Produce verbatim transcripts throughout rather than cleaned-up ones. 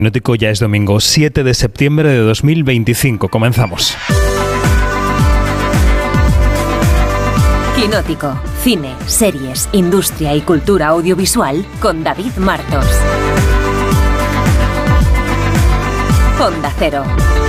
Quinótico ya es domingo siete de septiembre de dos mil veinticinco. Comenzamos. Quinótico. Cine, series, industria y cultura audiovisual con David Martos. Onda Cero.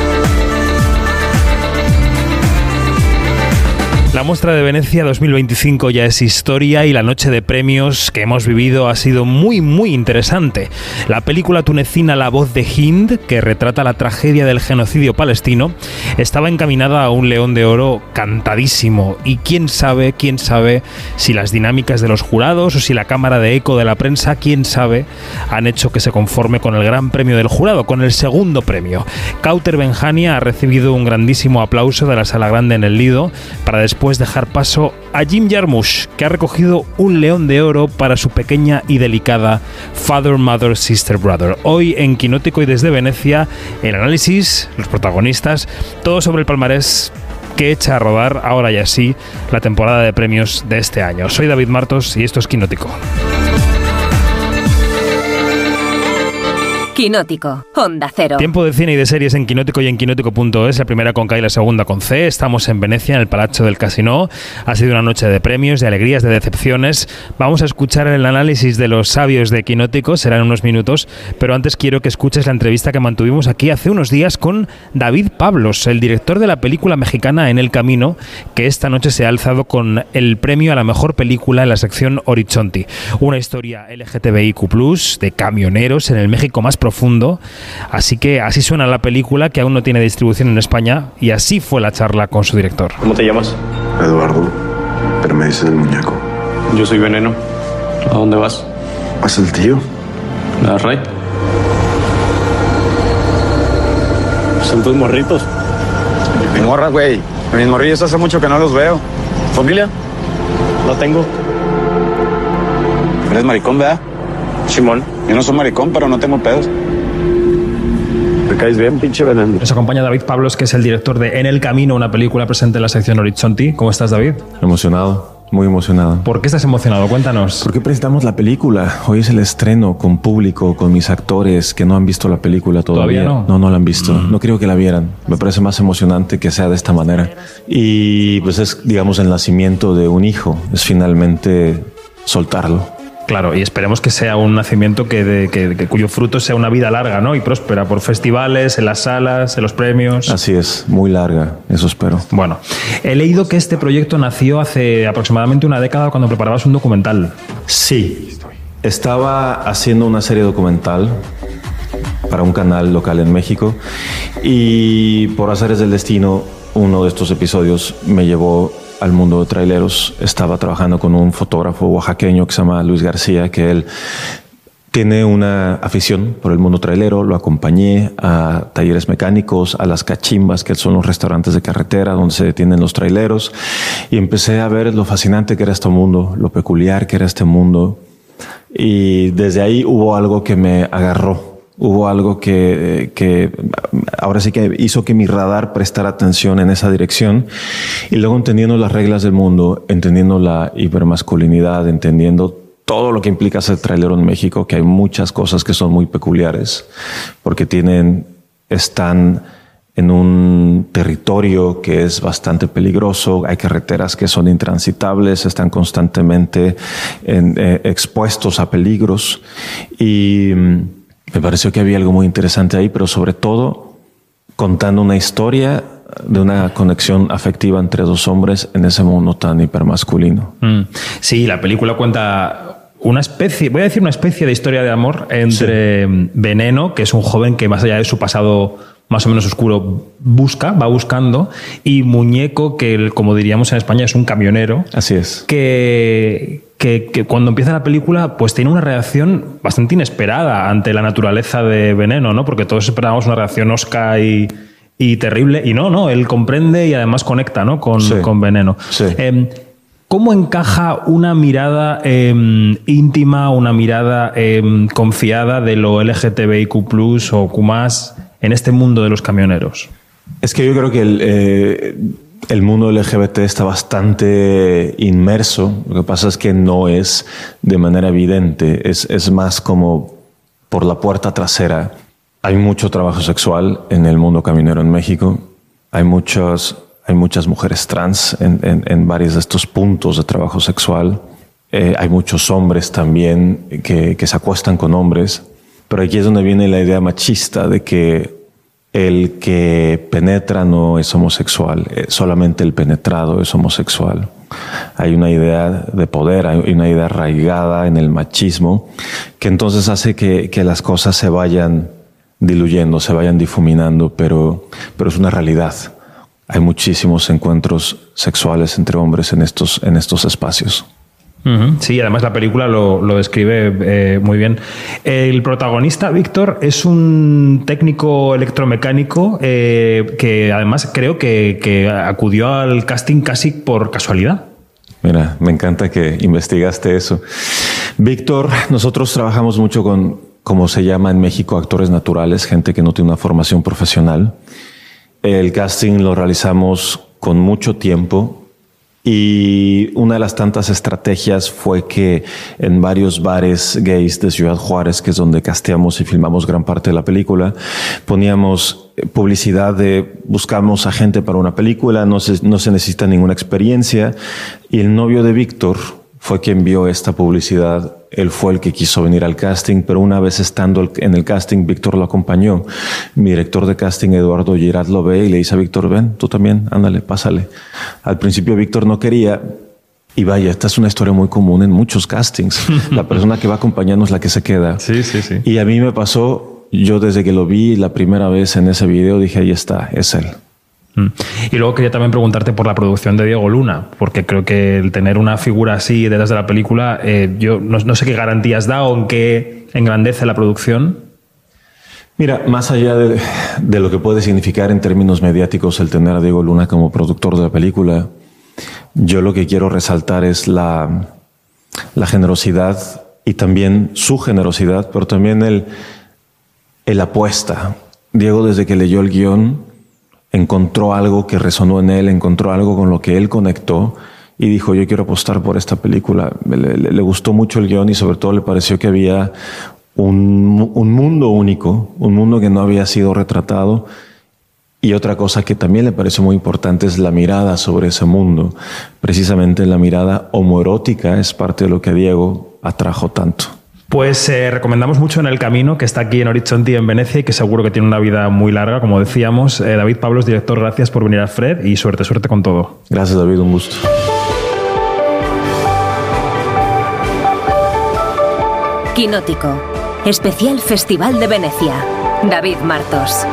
La muestra de Venecia dos mil veinticinco ya es historia y la noche de premios que hemos vivido ha sido muy muy interesante. La película tunecina La voz de Hind, que retrata la tragedia del genocidio palestino, estaba encaminada a un León de Oro cantadísimo, y quién sabe, quién sabe si las dinámicas de los jurados o si la cámara de eco de la prensa, quién sabe, han hecho que se conforme con el gran premio del jurado, con el segundo premio. Kauter Benjania ha recibido un grandísimo aplauso de la Sala Grande en el Lido para después Después dejar paso a Jim Jarmusch, que ha recogido un León de Oro para su pequeña y delicada Father, Mother, Sister, Brother. Hoy en Quinótico y desde Venecia, el análisis, los protagonistas, todo sobre el palmarés que echa a rodar, ahora ya sí, la temporada de premios de este año. Soy David Martos y esto es Quinótico. Quinótico, Onda Cero. Tiempo de cine y de series en Quinótico y en quinótico punto es, la primera con K y la segunda con C. Estamos en Venecia, en el Palazzo del Casino. Ha sido una noche de premios, de alegrías, de decepciones. Vamos a escuchar el análisis de los sabios de Quinótico, serán unos minutos, pero antes quiero que escuches la entrevista que mantuvimos aquí hace unos días con David Pablos, el director de la película mexicana En el Camino, que esta noche se ha alzado con el premio a la mejor película en la sección Horizonte. Una historia L G T B I Q plus, de camioneros en el México más profundo. Así que así suena la película, que aún no tiene distribución en España, y así fue la charla con su director. ¿Cómo te llamas? Eduardo, pero me dices el muñeco. Yo soy Veneno. ¿A dónde vas? ¿Vas el tío? ¿A Ray? ¿Son tus morritos? Mi morra, güey. Mis morrillos hace mucho que no los veo. ¿Familia? No tengo. Eres maricón, ¿verdad? Simón. Yo no soy maricón, pero no tengo pedos. ¿Te caes bien, pinche Veneno? Nos acompaña David Pablos, que es el director de En el Camino, una película presente en la sección Horizonte. ¿Cómo estás, David? Emocionado, muy emocionado. ¿Por qué estás emocionado? Cuéntanos. ¿Por qué presentamos la película? Hoy es el estreno con público, con mis actores que no han visto la película todavía. ¿Todavía no? No, no la han visto. Mm. No creo que la vieran. Me parece más emocionante que sea de esta manera. Y pues es, digamos, el nacimiento de un hijo. Es finalmente soltarlo. Claro, y esperemos que sea un nacimiento que, de, que, que cuyo fruto sea una vida larga, ¿no? Y próspera por festivales, en las salas, en los premios. Así es, muy larga, eso espero. Bueno, he leído que este proyecto nació hace aproximadamente una década cuando preparabas un documental. Sí, estaba haciendo una serie documental para un canal local en México y por azares del destino uno de estos episodios me llevó al mundo de traileros. Estaba trabajando con un fotógrafo oaxaqueño que se llama Luis García, que él tiene una afición por el mundo trailero. Lo acompañé a talleres mecánicos, a las cachimbas, que son los restaurantes de carretera donde se detienen los traileros, y empecé a ver lo fascinante que era este mundo, lo peculiar que era este mundo, y desde ahí hubo algo que me agarró. Hubo algo que, que ahora sí que hizo que mi radar prestara atención en esa dirección, y luego entendiendo las reglas del mundo, entendiendo la hipermasculinidad, entendiendo todo lo que implica ser trailero en México, que hay muchas cosas que son muy peculiares porque tienen, están en un territorio que es bastante peligroso, hay carreteras que son intransitables, están constantemente en, eh, expuestos a peligros, y me pareció que había algo muy interesante ahí, pero sobre todo contando una historia de una conexión afectiva entre dos hombres en ese mundo tan hipermasculino. Mm. Sí, la película cuenta una especie, voy a decir una especie de historia de amor entre sí. Veneno, que es un joven que más allá de su pasado más o menos oscuro busca, va buscando, y Muñeco, que como diríamos en España es un camionero. Así es. Que... Que, que cuando empieza la película pues tiene una reacción bastante inesperada ante la naturaleza de Veneno, ¿no? Porque todos esperábamos una reacción osca y, y terrible, y no, no, él comprende y además conecta, ¿no? con, sí. con Veneno. Sí. Eh, ¿Cómo encaja una mirada eh, íntima, una mirada eh, confiada de lo L G T B I Q plus o Q más en este mundo de los camioneros? Es que yo creo que el... Eh... El mundo L G B T está bastante inmerso. Lo que pasa es que no es de manera evidente. Es, es más como por la puerta trasera. Hay mucho trabajo sexual en el mundo caminero en México. Hay muchas, hay muchas mujeres trans en, en, en varios de estos puntos de trabajo sexual. Eh, hay muchos hombres también que, que se acuestan con hombres. Pero aquí es donde viene la idea machista de que el que penetra no es homosexual, solamente el penetrado es homosexual. Hay una idea de poder, hay una idea arraigada en el machismo que entonces hace que, que las cosas se vayan diluyendo, se vayan difuminando, pero, pero es una realidad. Hay muchísimos encuentros sexuales entre hombres en estos, en estos espacios. Uh-huh. Sí, además la película lo, lo describe eh, muy bien. El protagonista, Víctor, es un técnico electromecánico eh, que además creo que, que acudió al casting casi por casualidad. Mira, me encanta que investigaste eso. Víctor, nosotros trabajamos mucho con, como se llama en México, actores naturales, gente que no tiene una formación profesional. El casting lo realizamos con mucho tiempo. Y una de las tantas estrategias fue que en varios bares gays de Ciudad Juárez, que es donde casteamos y filmamos gran parte de la película, poníamos publicidad de buscamos a gente para una película, no se, no se necesita ninguna experiencia. Y el novio de Víctor fue quien vio esta publicidad. Él fue el que quiso venir al casting, pero una vez estando en el casting, Víctor lo acompañó. Mi director de casting, Eduardo Girard, lo ve y le dice a Víctor, ven, tú también, ándale, pásale. Al principio Víctor no quería, y vaya, esta es una historia muy común en muchos castings. La persona que va acompañando es la que se queda. Sí, sí, sí. Y a mí me pasó, yo desde que lo vi la primera vez en ese video, dije, ahí está, es él. Y luego quería también preguntarte por la producción de Diego Luna, porque creo que el tener una figura así detrás de la película, eh, yo no, no sé qué garantías da o en qué engrandece la producción. Mira, más allá de, de lo que puede significar en términos mediáticos el tener a Diego Luna como productor de la película, yo lo que quiero resaltar es la, la generosidad y también su generosidad, pero también el, el apuesta. Diego, desde que leyó el guión, encontró algo que resonó en él, encontró algo con lo que él conectó y dijo, yo quiero apostar por esta película. Le, le, le gustó mucho el guión y sobre todo le pareció que había un, un mundo único, un mundo que no había sido retratado. Y otra cosa que también le pareció muy importante es la mirada sobre ese mundo. Precisamente la mirada homoerótica es parte de lo que a Diego atrajo tanto. Pues eh, recomendamos mucho En el Camino, que está aquí en Horizonte, en Venecia, y que seguro que tiene una vida muy larga, como decíamos. Eh, David Pablos, director, gracias por venir a Fred y suerte, suerte con todo. Gracias, David, un gusto. Quinótico, especial Festival de Venecia. David Martos.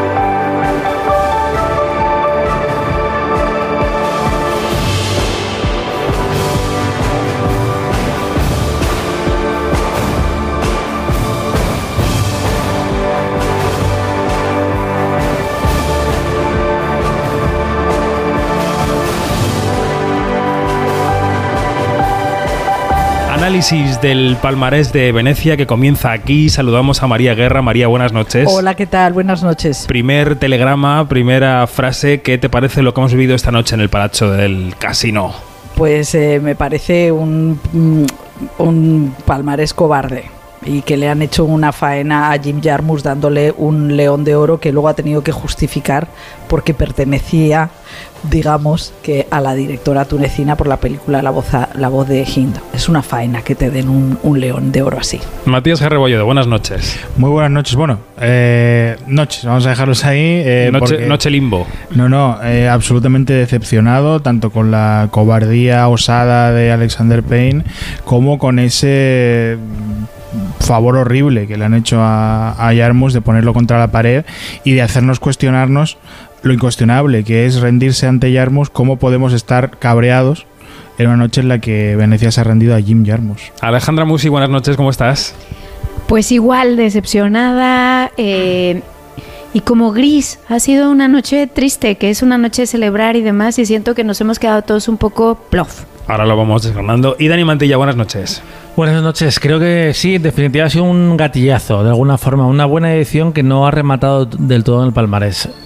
Análisis del palmarés de Venecia que comienza aquí. Saludamos a María Guerra. María, buenas noches. Hola, ¿qué tal? Buenas noches. Primer telegrama, primera frase. ¿Qué te parece lo que hemos vivido esta noche en el Palazzo del Casino? Pues eh, me parece un, un palmarés cobarde y que le han hecho una faena a Jim Jarmusch dándole un León de Oro que luego ha tenido que justificar porque pertenecía, digamos, que a la directora tunecina por la película La voz, a, la voz de Hind. Es una faena que te den un, un León de Oro así. Matías Gerrebolledo, buenas noches. Muy buenas noches. Bueno, eh, noches, vamos a dejarlos ahí. Eh, noche, porque, noche limbo. No, no, eh, absolutamente decepcionado, tanto con la cobardía osada de Alexander Payne como con ese favor horrible que le han hecho a, a Jarmusch de ponerlo contra la pared y de hacernos cuestionarnos lo incuestionable que es rendirse ante Jarmusch. ¿Cómo podemos estar cabreados en una noche en la que Venecia se ha rendido a Jim Jarmusch? Alejandra Musi, buenas noches, ¿cómo estás? Pues igual, decepcionada eh, y como gris. Ha sido una noche triste, que es una noche de celebrar y demás, y siento que nos hemos quedado todos un poco plof. Ahora lo vamos desgranando. Y Dani Mantilla, buenas noches. Buenas noches, creo que sí, en definitiva ha sido un gatillazo, de alguna forma, una buena edición que no ha rematado del todo en el palmarés.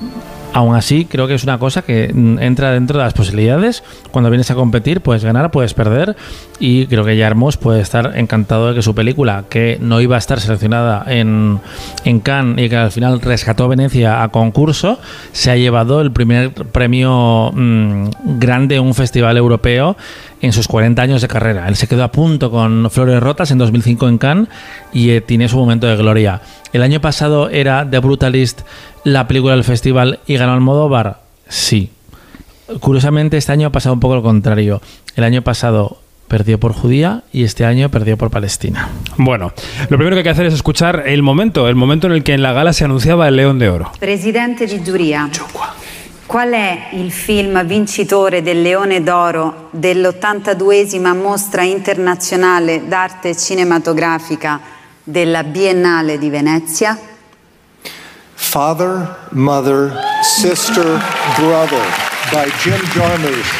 Aún así, creo que es una cosa que entra dentro de las posibilidades. Cuando vienes a competir, puedes ganar, puedes perder, y creo que Jarmusch puede estar encantado de que su película, que no iba a estar seleccionada en, en Cannes y que al final rescató Venecia a concurso, se ha llevado el primer premio mmm, grande en un festival europeo en sus cuarenta años de carrera. Él se quedó a punto con Flores Rotas en dos mil cinco en Cannes y eh, tiene su momento de gloria. El año pasado era The Brutalist la película del festival y ganó Almodóvar. Sí. Curiosamente, este año ha pasado un poco lo contrario. El año pasado perdió por Judía y este año perdió por Palestina. Bueno, lo primero que hay que hacer es escuchar el momento, el momento en el que en la gala se anunciaba el León de Oro. Presidente di giuria, qual è il film vincitore del Leone d'Oro dell'ottantaduesima Mostra Internazionale d'Arte Cinematografica della Biennale di Venezia? Father, Mother, Sister, Brother by Jim Jarmusch.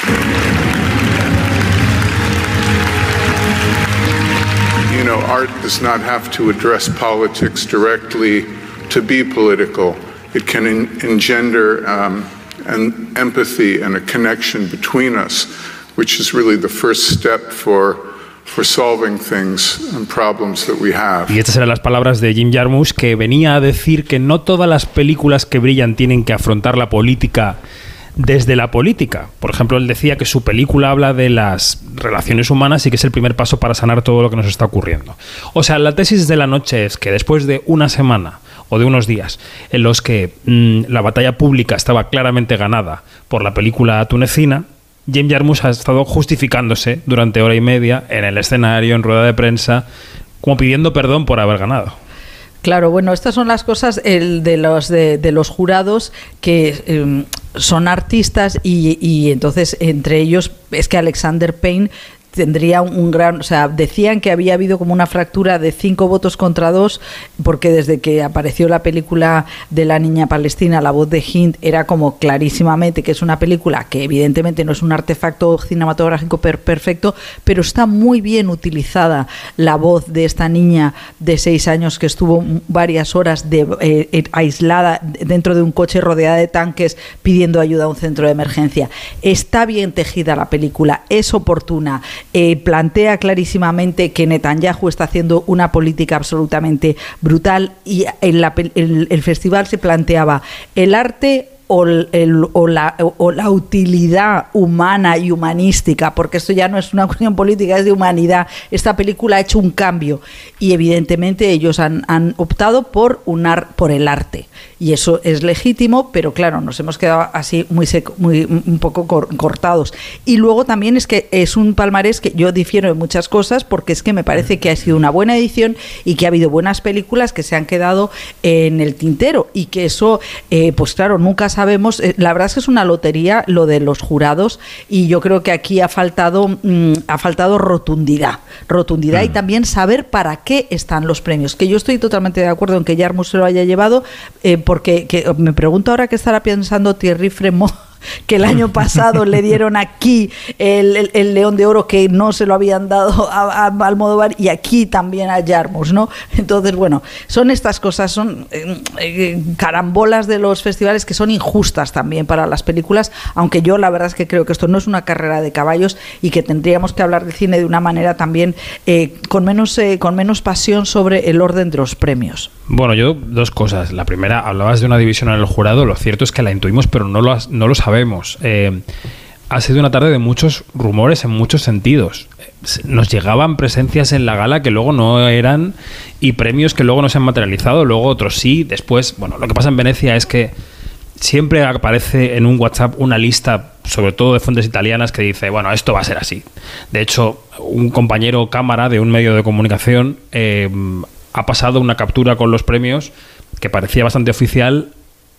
You know, art does not have to address politics directly to be political. It can en- engender um, an empathy and a connection between us, which is really the first step for for solving things and problems that we have. Y estas eran las palabras de Jim Jarmusch, que venía a decir que no todas las películas que brillan tienen que afrontar la política desde la política. Por ejemplo, él decía que su película habla de las relaciones humanas y que es el primer paso para sanar todo lo que nos está ocurriendo. O sea, la tesis de la noche es que después de una semana o de unos días en los que mmm, la batalla pública estaba claramente ganada por la película tunecina, Jim Jarmusch ha estado justificándose durante hora y media en el escenario, en rueda de prensa, como pidiendo perdón por haber ganado. Claro, bueno, estas son las cosas el de los de, de los jurados que eh, son artistas y, y entonces entre ellos es que Alexander Payne tendría un gran, o sea, decían que había habido como una fractura de cinco votos contra dos, porque desde que apareció la película de la niña palestina, La voz de Hind, era como clarísimamente que es una película que evidentemente no es un artefacto cinematográfico per- perfecto, pero está muy bien utilizada la voz de esta niña de seis años que estuvo varias horas de, eh, aislada dentro de un coche rodeada de tanques pidiendo ayuda a un centro de emergencia. Está bien tejida la película, es oportuna. Eh, plantea clarísimamente que Netanyahu está haciendo una política absolutamente brutal y en la, el, el festival se planteaba el arte o, el, o, la, o la utilidad humana y humanística, porque esto ya no es una cuestión política, es de humanidad. Esta película ha hecho un cambio y evidentemente ellos han, han optado por, un ar, por el arte y eso es legítimo, pero claro, nos hemos quedado así muy, seco, muy un poco cor, cortados. Y luego también es que es un palmarés que yo difiero de muchas cosas, porque es que me parece que ha sido una buena edición y que ha habido buenas películas que se han quedado en el tintero y que eso, eh, pues claro, nunca sabemos. Eh, la verdad es que es una lotería lo de los jurados y yo creo que aquí ha faltado mmm, ha faltado rotundidad, rotundidad mm. y también saber para qué están los premios, que yo estoy totalmente de acuerdo en que Jarmusch se lo haya llevado, eh, porque que, me pregunto ahora qué estará pensando Thierry Fremont, que el año pasado le dieron aquí el, el, el León de Oro, que no se lo habían dado a, a Almodóvar, y aquí también a Jarmusch, ¿no? Entonces, bueno, son estas cosas, son eh, eh, carambolas de los festivales que son injustas también para las películas, aunque yo la verdad es que creo que esto no es una carrera de caballos y que tendríamos que hablar de cine de una manera también eh, con menos eh, con menos pasión sobre el orden de los premios. Bueno, yo dos cosas. La primera, hablabas de una división en el jurado, lo cierto es que la intuimos, pero no lo, no lo sabemos. Eh, ha sido una tarde de muchos rumores en muchos sentidos. Nos llegaban presencias en la gala que luego no eran y premios que luego no se han materializado, luego otros sí, después. Bueno, lo que pasa en Venecia es que siempre aparece en un WhatsApp una lista, sobre todo de fuentes italianas, que dice, bueno, esto va a ser así. De hecho, un compañero cámara de un medio de comunicación eh, ha pasado una captura con los premios que parecía bastante oficial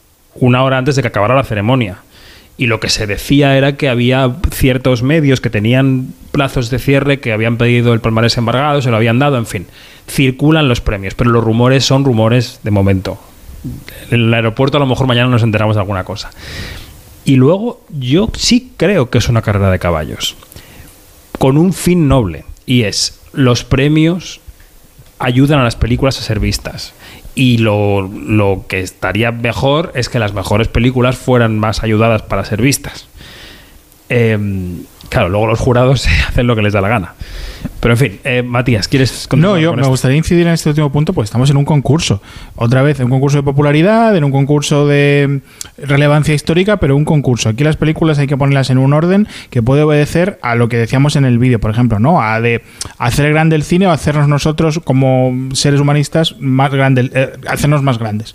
una hora antes de que acabara la ceremonia. Y lo que se decía era que había ciertos medios que tenían plazos de cierre, que habían pedido el palmarés embargado, se lo habían dado, en fin. Circulan los premios, pero los rumores son rumores de momento. En el aeropuerto a lo mejor mañana nos enteramos de alguna cosa. Y luego yo sí creo que es una carrera de caballos, con un fin noble, y es los premios ayudan a las películas a ser vistas. Y lo, lo que estaría mejor es que las mejores películas fueran más ayudadas para ser vistas. Eh, claro, luego los jurados hacen lo que les da la gana. Pero en fin, eh, Matías, ¿quieres continuar? No, yo con me esto? gustaría incidir en este último punto, pues estamos en un concurso. Otra vez, en un concurso de popularidad, en un concurso de relevancia histórica, pero un concurso. Aquí las películas hay que ponerlas en un orden que puede obedecer a lo que decíamos en el vídeo, por ejemplo, ¿no? A de hacer grande el cine o hacernos nosotros como seres humanistas más grande, eh, hacernos más grandes.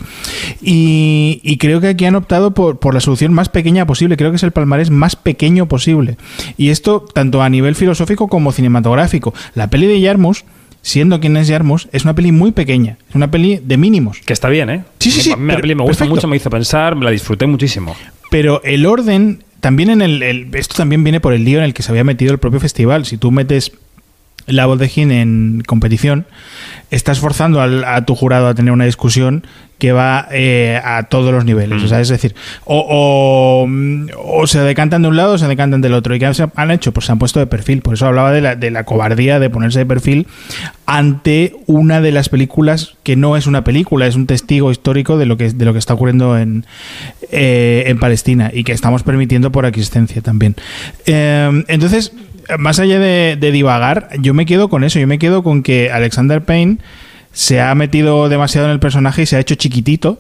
Y, y creo que aquí han optado por, por la solución más pequeña posible. Creo que es el palmarés más pequeño posible. Y esto tanto a nivel filosófico como cinematográfico. La peli de Jarmusch, siendo quien es Jarmusch, es una peli muy pequeña. Es una peli de mínimos. Que está bien, ¿eh? Sí, sí, sí. A mí la peli me gusta perfecto. mucho, me hizo pensar, me la disfruté muchísimo. Pero el orden, también en el, el... Esto también viene por el lío en el que se había metido el propio festival. Si tú metes La Voz de Hind en competición, estás forzando al, a tu jurado a tener una discusión que va eh, a todos los niveles. Mm. O sea, es decir, o, o, o se decantan de un lado o se decantan del otro. ¿Y qué han hecho? Pues se han puesto de perfil. Por eso hablaba de la, de la cobardía de ponerse de perfil ante una de las películas que no es una película, es un testigo histórico de lo que, de lo que está ocurriendo en, eh, en Palestina y que estamos permitiendo por existencia también. Eh, entonces, más allá de, de divagar, yo me quedo con eso. Yo me quedo con que Alexander Payne se ha metido demasiado en el personaje y se ha hecho chiquitito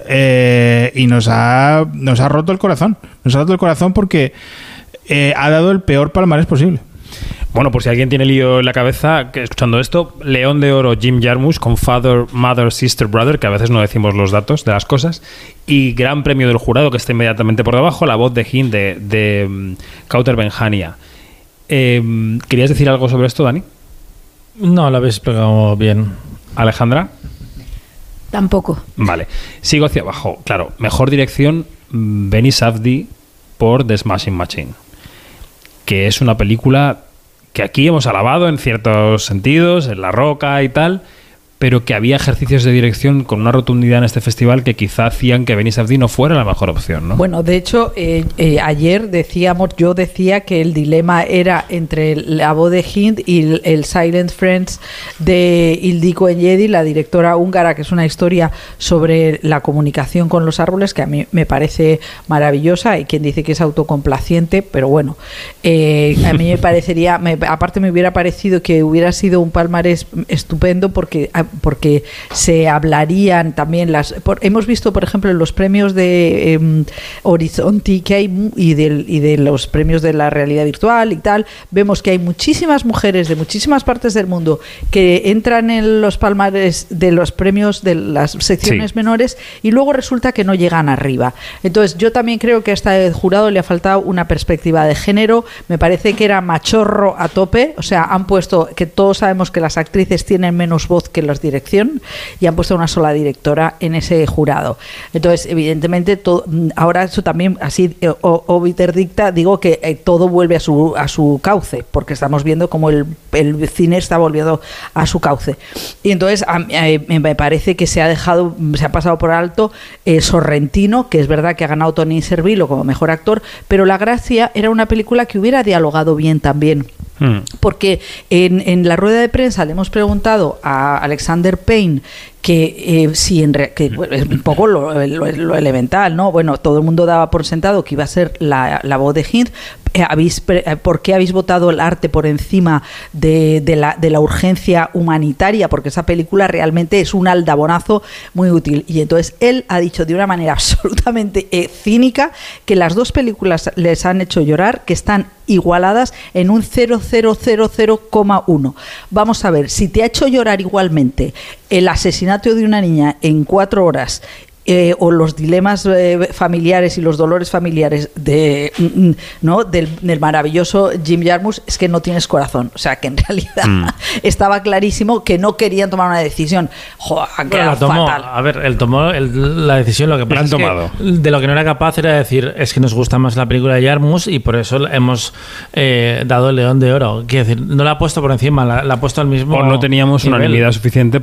eh, y nos ha, nos ha roto el corazón. Nos ha roto el corazón porque eh, ha dado el peor palmarés posible. Bueno, por si alguien tiene lío en la cabeza que, escuchando esto, León de Oro Jim Jarmusch con Father, Mother, Sister, Brother, que a veces no decimos los datos de las cosas, y Gran Premio del Jurado, que está inmediatamente por debajo, La Voz de Hind de, de um, Kauter Benhania. Eh, ¿Querías decir algo sobre esto, Dani? No, lo habéis explicado bien. ¿Alejandra? Tampoco. Vale. Sigo hacia abajo. Claro, mejor dirección, Benny Safdie por The Smashing Machine, que es una película que aquí hemos alabado en ciertos sentidos, en La Roca y tal, pero que había ejercicios de dirección con una rotundidad en este festival que quizá hacían que Benny Safdie no fuera la mejor opción, ¿no? Bueno, de hecho, eh, eh, ayer decíamos, yo decía que el dilema era entre La Voz de Hind y el, el Silent Friends de Ildiko Enyedi, la directora húngara, que es una historia sobre la comunicación con los árboles, que a mí me parece maravillosa. Hay quien dice que es autocomplaciente, pero bueno, eh, a mí me parecería, me, aparte me hubiera parecido que hubiera sido un palmarés estupendo porque... porque se hablarían también las... Por, hemos visto, por ejemplo, en los premios de eh, Horizonti que hay, y, de, y de los premios de la realidad virtual y tal, vemos que hay muchísimas mujeres de muchísimas partes del mundo que entran en los palmares de los premios de las secciones sí. menores y luego resulta que no llegan arriba. Entonces, yo también creo que a este jurado le ha faltado una perspectiva de género. Me parece que era machorro a tope. O sea, han puesto que todos sabemos que las actrices tienen menos voz que las dirección y han puesto una sola directora en ese jurado. Entonces, evidentemente, todo, ahora eso también, así obiter dicta, digo que eh, todo vuelve a su, a su cauce, porque estamos viendo como el, el cine está volviendo a su cauce. Y entonces, a, a, me parece que se ha dejado, se ha pasado por alto eh, Sorrentino, que es verdad que ha ganado Tony Servillo como mejor actor, pero La Gracia era una película que hubiera dialogado bien también. Porque en, en la rueda de prensa le hemos preguntado a Alexander Payne que eh, si en re, que bueno, es un poco lo, lo, lo elemental, ¿no? Bueno, todo el mundo daba por sentado que iba a ser la, la Voz de Hind. Eh, habéis, ¿Por qué habéis votado el arte por encima de, de, la, de la urgencia humanitaria? Porque esa película realmente es un aldabonazo muy útil. Y entonces él ha dicho de una manera absolutamente eh, cínica que las dos películas les han hecho llorar, que están igualadas en un cero coma cero cero coma uno. Vamos a ver, si te ha hecho llorar igualmente el asesinato de una niña en cuatro horas eh, o los dilemas eh, familiares y los dolores familiares de, ¿no? del, del maravilloso Jim Jarmusch, es que no tienes corazón. O sea, que en realidad mm. estaba clarísimo que no querían tomar una decisión. Joder, bueno, tomó, fatal. A ver, él tomó el, la decisión, lo que pasa es tomado. que de lo que no era capaz era decir, es que nos gusta más la película de Jarmusch y por eso hemos eh, dado el León de Oro. Quiero decir, no la ha puesto por encima, la, la ha puesto al mismo o no teníamos nivel. Unanimidad suficiente para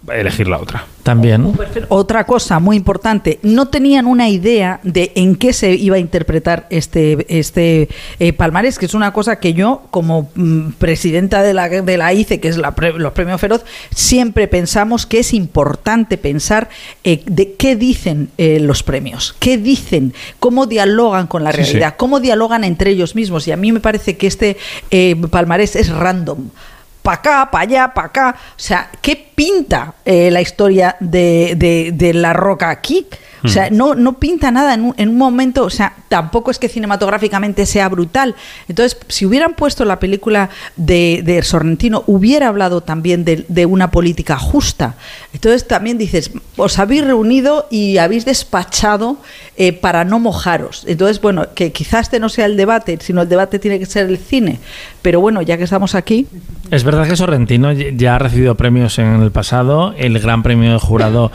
elegir la otra. También. Otra cosa muy importante, no tenían una idea de en qué se iba a interpretar este, este eh, palmarés, que es una cosa que yo, como mm, presidenta de la, de la I C E, que es la pre, los premios Feroz, siempre pensamos que es importante pensar eh, de qué dicen eh, los premios, qué dicen, cómo dialogan con la realidad, sí, sí. cómo dialogan entre ellos mismos. Y a mí me parece que este eh, palmarés es random. Para acá, para allá, para acá. O sea, ¿qué pinta eh, la historia de, de, de La Roca aquí? O sea, no, no pinta nada en un, en un momento, o sea, tampoco es que cinematográficamente sea brutal. Entonces, si hubieran puesto la película de, de Sorrentino, hubiera hablado también de, de una política justa. Entonces también dices, os habéis reunido y habéis despachado eh, para no mojaros. Entonces, bueno, que quizás este no sea el debate, sino el debate tiene que ser el cine. Pero bueno, ya que estamos aquí... Es verdad que Sorrentino ya ha recibido premios en el pasado, el Gran Premio de Jurado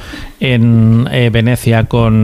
en eh, Venecia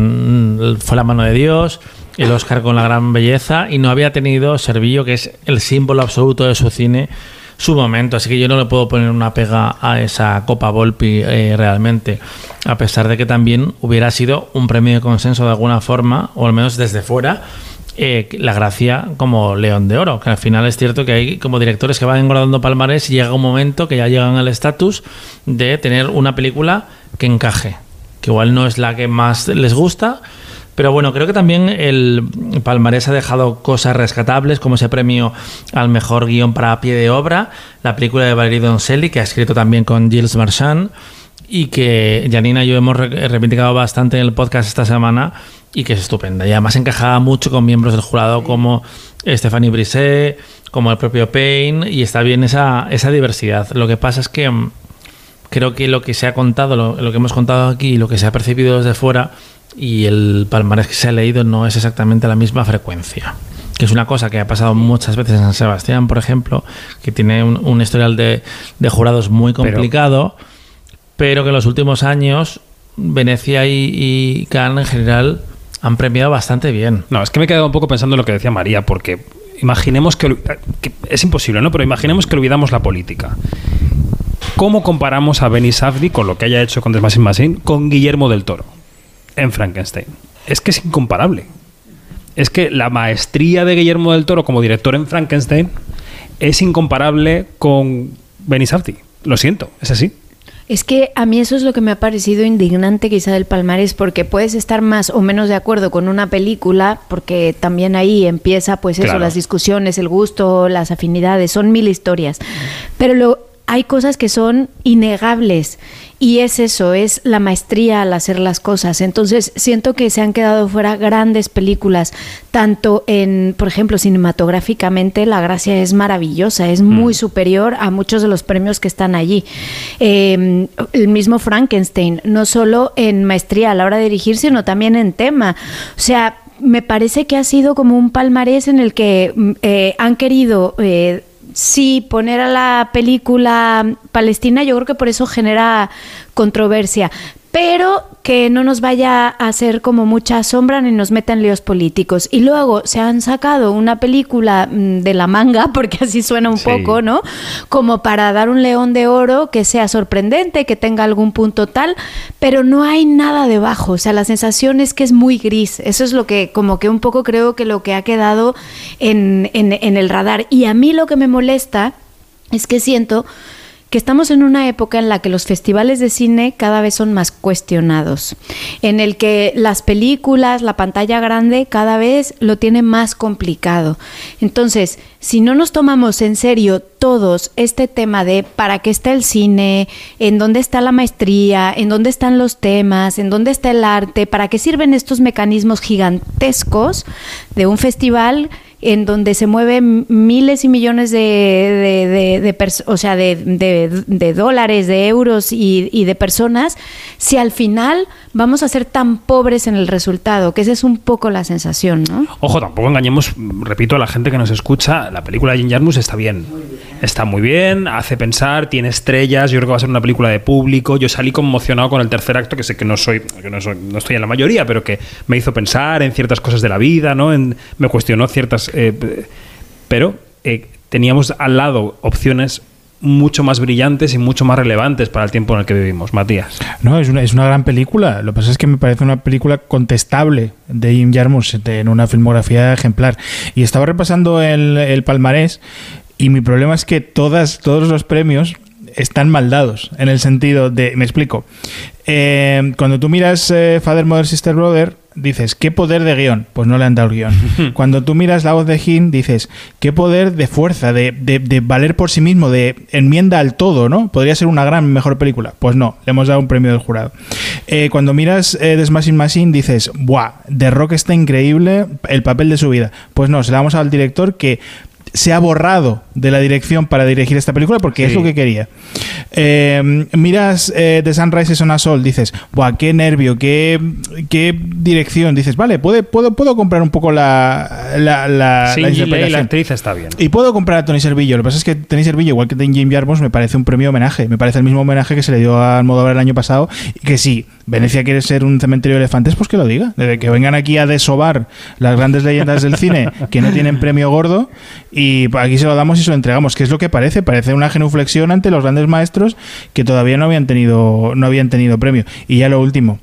con Fue la mano de Dios, el Oscar con La gran belleza, y no había tenido Servillo, que es el símbolo absoluto de su cine, su momento. Así que yo no le puedo poner una pega a esa Copa Volpi eh, realmente, a pesar de que también hubiera sido un premio de consenso de alguna forma, o al menos desde fuera, Eh, la gracia como León de Oro, que al final es cierto que hay como directores que van engordando palmares y llega un momento que ya llegan al estatus de tener una película que encaje, que igual no es la que más les gusta, pero bueno, creo que también el palmarés ha dejado cosas rescatables, como ese premio al mejor guión para pie de obra, la película de Valérie Donzelli, que ha escrito también con Gilles Marchand, y que Janina y yo hemos reivindicado bastante en el podcast esta semana, y que es estupenda. Y además encajaba mucho con miembros del jurado como Stéphanie Brisset, como el propio Payne, y está bien esa, esa diversidad. Lo que pasa es que um, creo que lo que se ha contado, lo, lo que hemos contado aquí, lo que se ha percibido desde fuera y el palmarés que se ha leído no es exactamente la misma frecuencia. Que es una cosa que ha pasado muchas veces en San Sebastián, por ejemplo, que tiene un, un historial de, de jurados muy complicado, pero, pero que en los últimos años Venecia y, y Cannes en general han premiado bastante bien. No, es que me he quedado un poco pensando en lo que decía María, porque imaginemos que, que es imposible, ¿no? Pero imaginemos que olvidamos la política. ¿Cómo comparamos a Benis Safdie con lo que haya hecho con Desmasin Masin con Guillermo del Toro en Frankenstein? Es que es incomparable. Es que la maestría de Guillermo del Toro como director en Frankenstein es incomparable con Benis Safdie. Lo siento, es así. Es que a mí eso es lo que me ha parecido indignante quizá del palmarés, porque puedes estar más o menos de acuerdo con una película, porque también ahí empieza pues eso, claro, las discusiones, el gusto, las afinidades, son mil historias. Pero lo, hay cosas que son innegables y es eso, es la maestría al hacer las cosas. Entonces siento que se han quedado fuera grandes películas, tanto en, por ejemplo, cinematográficamente la gracia es maravillosa, es muy mm. superior a muchos de los premios que están allí. Eh, el mismo Frankenstein, no solo en maestría a la hora de dirigir, sino también en tema. O sea, me parece que ha sido como un palmarés en el que eh, han querido... Eh, Sí, poner a la película palestina, yo creo que por eso genera controversia, pero que no nos vaya a hacer como mucha sombra ni nos meta en líos políticos. Y luego se han sacado una película de la manga, porque así suena un sí. poco, ¿no? Como para dar un León de Oro que sea sorprendente, que tenga algún punto tal, pero no hay nada debajo. O sea, la sensación es que es muy gris. Eso es lo que, como que un poco creo que lo que ha quedado en, en, en el radar. Y a mí lo que me molesta es que siento que estamos en una época en la que los festivales de cine cada vez son más cuestionados, en el que las películas, la pantalla grande cada vez lo tiene más complicado. Entonces, si no nos tomamos en serio todos este tema de para qué está el cine, en dónde está la maestría, en dónde están los temas, en dónde está el arte, para qué sirven estos mecanismos gigantescos de un festival en donde se mueven miles y millones de, de, de, de, pers- o sea, de, de, de dólares, de euros y, y de personas, si al final vamos a ser tan pobres en el resultado, que esa es un poco la sensación, ¿no? Ojo, tampoco engañemos, repito, a la gente que nos escucha, la película de Jim Jarmusch está bien, muy bien. Está muy bien, hace pensar, tiene estrellas, yo creo que va a ser una película de público. Yo salí conmocionado con el tercer acto, que sé que no soy, que no soy, no estoy en la mayoría, pero que me hizo pensar en ciertas cosas de la vida, ¿no? En, me cuestionó ciertas... Eh, pero eh, teníamos al lado opciones mucho más brillantes y mucho más relevantes para el tiempo en el que vivimos. Matías. No, es una, es una gran película. Lo que pasa es que me parece una película contestable de Jim Jarmusch en una filmografía ejemplar. Y estaba repasando el, el palmarés y mi problema es que todas, todos los premios están mal dados, en el sentido de... Me explico. Eh, cuando tú miras eh, Father, Mother, Sister, Brother, dices, ¿qué poder de guión? Pues no le han dado el guión. Cuando tú miras La voz de Hind, dices, ¿qué poder de fuerza, de, de, de valer por sí mismo, de enmienda al todo, ¿no? Podría ser una gran, mejor película. Pues no, le hemos dado un premio del jurado. Eh, cuando miras eh, The Smashing Machine, dices, ¡buah! The Rock está increíble, el papel de su vida. Pues no, se la vamos al director que se ha borrado de la dirección para dirigir esta película porque sí. Es lo que quería. Eh, miras eh, The Sun Rises on a Soul, dices, ¡buah, qué nervio, qué, qué dirección! Dices, vale, puedo, puedo, puedo comprar un poco la, la, la, sí, la interpretación. Y la actriz está bien. Y puedo comprar a Tony Servillo. Lo que pasa es que Tony Servillo, igual que Jim Jarmusch, me parece un premio homenaje. Me parece el mismo homenaje que se le dio a Almodóvar el año pasado. Y que sí, Venecia quiere ser un cementerio de elefantes, pues que lo diga. Desde que vengan aquí a desovar las grandes leyendas del cine que no tienen premio gordo, y aquí se lo damos y se lo entregamos, que es lo que parece. Parece una genuflexión ante los grandes maestros que todavía no habían tenido, no habían tenido premio. Y ya lo último,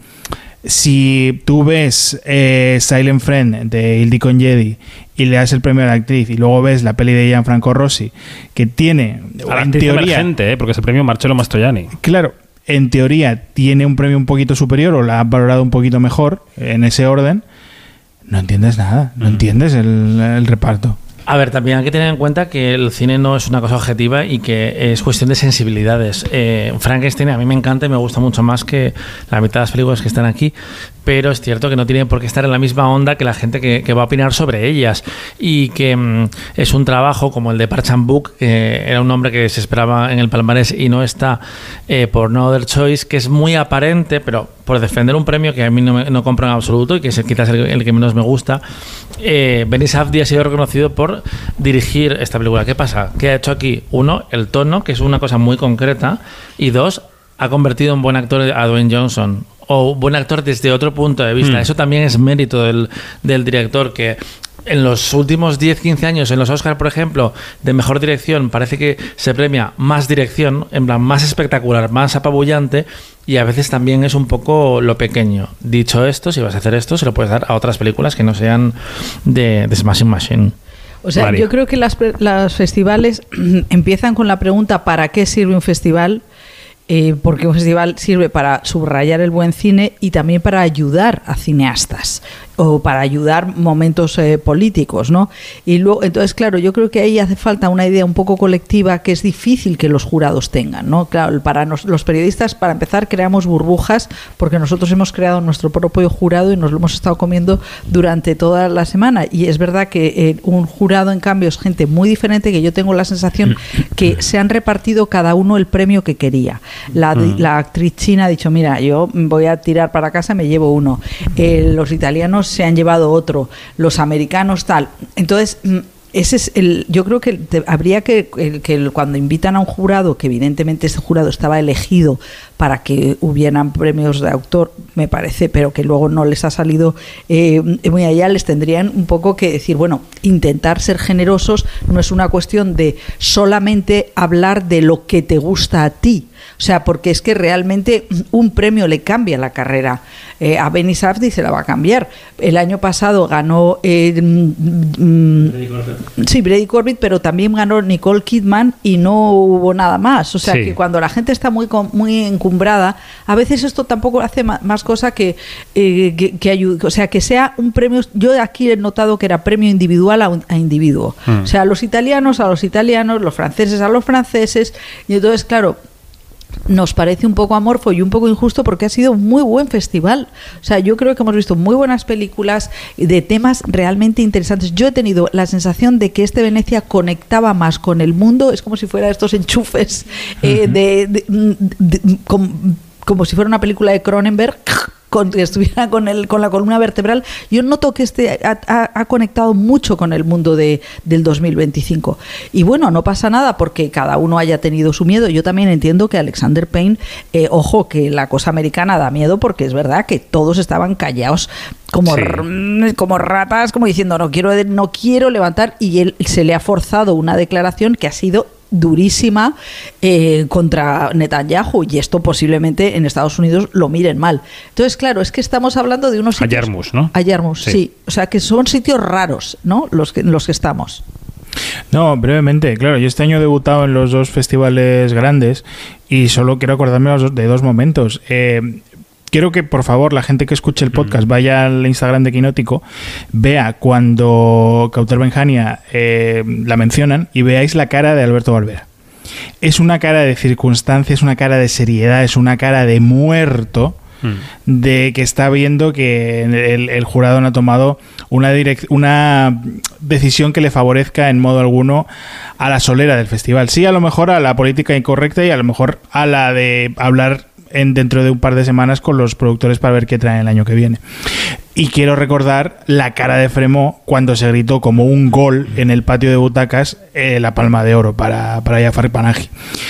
si tú ves eh, Silent Friend de Hildy Congedi y le das el premio a la actriz y luego ves la peli de Gianfranco Rossi que tiene, a la en actriz teoría, emergente, ¿eh? Porque es el premio Marcello Mastroianni. Claro, en teoría tiene un premio un poquito superior o la han valorado un poquito mejor en ese orden, no entiendes nada, no mm. entiendes el, el reparto. A ver, también hay que tener en cuenta que el cine no es una cosa objetiva y que es cuestión de sensibilidades. Eh, Frankenstein a mí me encanta y me gusta mucho más que la mitad de las películas que están aquí, pero es cierto que no tiene por qué estar en la misma onda que la gente que, que va a opinar sobre ellas, y que mmm, es un trabajo como el de Park Chan-wook, que era un hombre que se esperaba en el palmarés y no está eh, por No Other Choice, que es muy aparente, pero por defender un premio que a mí no, me, no compro en absoluto y que es quizás el, el que menos me gusta. eh, Benny Safdie ha sido reconocido por dirigir esta película. ¿Qué pasa? ¿Qué ha hecho aquí? Uno, el tono, que es una cosa muy concreta, y dos, ha convertido en buen actor a Dwayne Johnson, o buen actor desde otro punto de vista. Mm. Eso también es mérito del, del director, que en los últimos diez quince años, en los Oscars, por ejemplo, de mejor dirección, parece que se premia más dirección, en plan más espectacular, más apabullante, y a veces también es un poco lo pequeño. Dicho esto, si vas a hacer esto, se lo puedes dar a otras películas que no sean de, de Smashing Machine. O sea, María. Yo creo que las, las festivales empiezan con la pregunta ¿para qué sirve un festival? Eh, porque un festival sirve para subrayar el buen cine y también para ayudar a cineastas o para ayudar momentos eh, políticos, ¿no? Y luego, entonces, claro, yo creo que ahí hace falta una idea un poco colectiva que es difícil que los jurados tengan, ¿no? Claro, para nos, los periodistas, para empezar, creamos burbujas porque nosotros hemos creado nuestro propio jurado y nos lo hemos estado comiendo durante toda la semana. Y es verdad que eh, un jurado, en cambio, es gente muy diferente, que yo tengo la sensación que se han repartido cada uno el premio que quería. La, la actriz china ha dicho, mira, yo voy a tirar para casa, me llevo uno. Eh, los italianos se han llevado otro, los americanos tal. Entonces, ese es el, yo creo que te, habría que, el, que el, cuando invitan a un jurado, que evidentemente este jurado estaba elegido para que hubieran premios de autor, me parece, pero que luego no les ha salido eh, muy allá, les tendrían un poco que decir, bueno, intentar ser generosos no es una cuestión de solamente hablar de lo que te gusta a ti. O sea, porque es que realmente un premio le cambia la carrera. Eh, a Benny Safdie se la va a cambiar. El año pasado ganó eh, mm, Brady Corbett. Sí, Brady Corbett, pero también ganó Nicole Kidman y no hubo nada más. O sea, sí. Que cuando la gente está muy muy encumbrada, a veces esto tampoco hace más, más cosa que, eh, que, que ayude. O sea, que sea un premio. Yo aquí he notado que era premio individual a, a individuo. Mm. O sea, los italianos a los italianos, los franceses a los franceses. Y entonces, claro, nos parece un poco amorfo y un poco injusto porque ha sido un muy buen festival. O sea, yo creo que hemos visto muy buenas películas de temas realmente interesantes. Yo he tenido la sensación de que este Venecia conectaba más con el mundo, es como si fuera estos enchufes eh, uh-huh. de, de, de, de como, como si fuera una película de Cronenberg, con, que estuviera con el con la columna vertebral. Yo noto que este ha, ha, ha conectado mucho con el mundo de, del dos mil veinticinco. Y bueno, no pasa nada porque cada uno haya tenido su miedo. Yo también entiendo que Alexander Payne, eh, ojo, que la cosa americana da miedo porque es verdad que todos estaban callados como, sí. r- como ratas, como diciendo no quiero, no quiero levantar, y él se le ha forzado una declaración que ha sido durísima eh, contra Netanyahu, y esto posiblemente en Estados Unidos lo miren mal. Entonces, claro, es que estamos hablando de unos sitios... A Yarmouth, ¿no? A Yarmouth, sí. sí. O sea, que son sitios raros, ¿no? Los que, los que estamos. No, brevemente, claro, yo este año he debutado en los dos festivales grandes y solo quiero acordarme de dos momentos. Eh, quiero que, por favor, la gente que escuche el podcast vaya al Instagram de Quinótico, vea cuando Kauter Benjania eh, la mencionan y veáis la cara de Alberto Valvera. Es una cara de circunstancia, es una cara de seriedad, es una cara de muerto, de que está viendo que el, el jurado no ha tomado una, direc- una decisión que le favorezca en modo alguno a la solera del festival. Sí, a lo mejor a la política incorrecta y a lo mejor a la de hablar en, dentro de un par de semanas con los productores para ver qué traen el año que viene. Y quiero recordar la cara de Fremont cuando se gritó como un gol en el patio de butacas eh, la palma de oro para, para Jafar Panahi.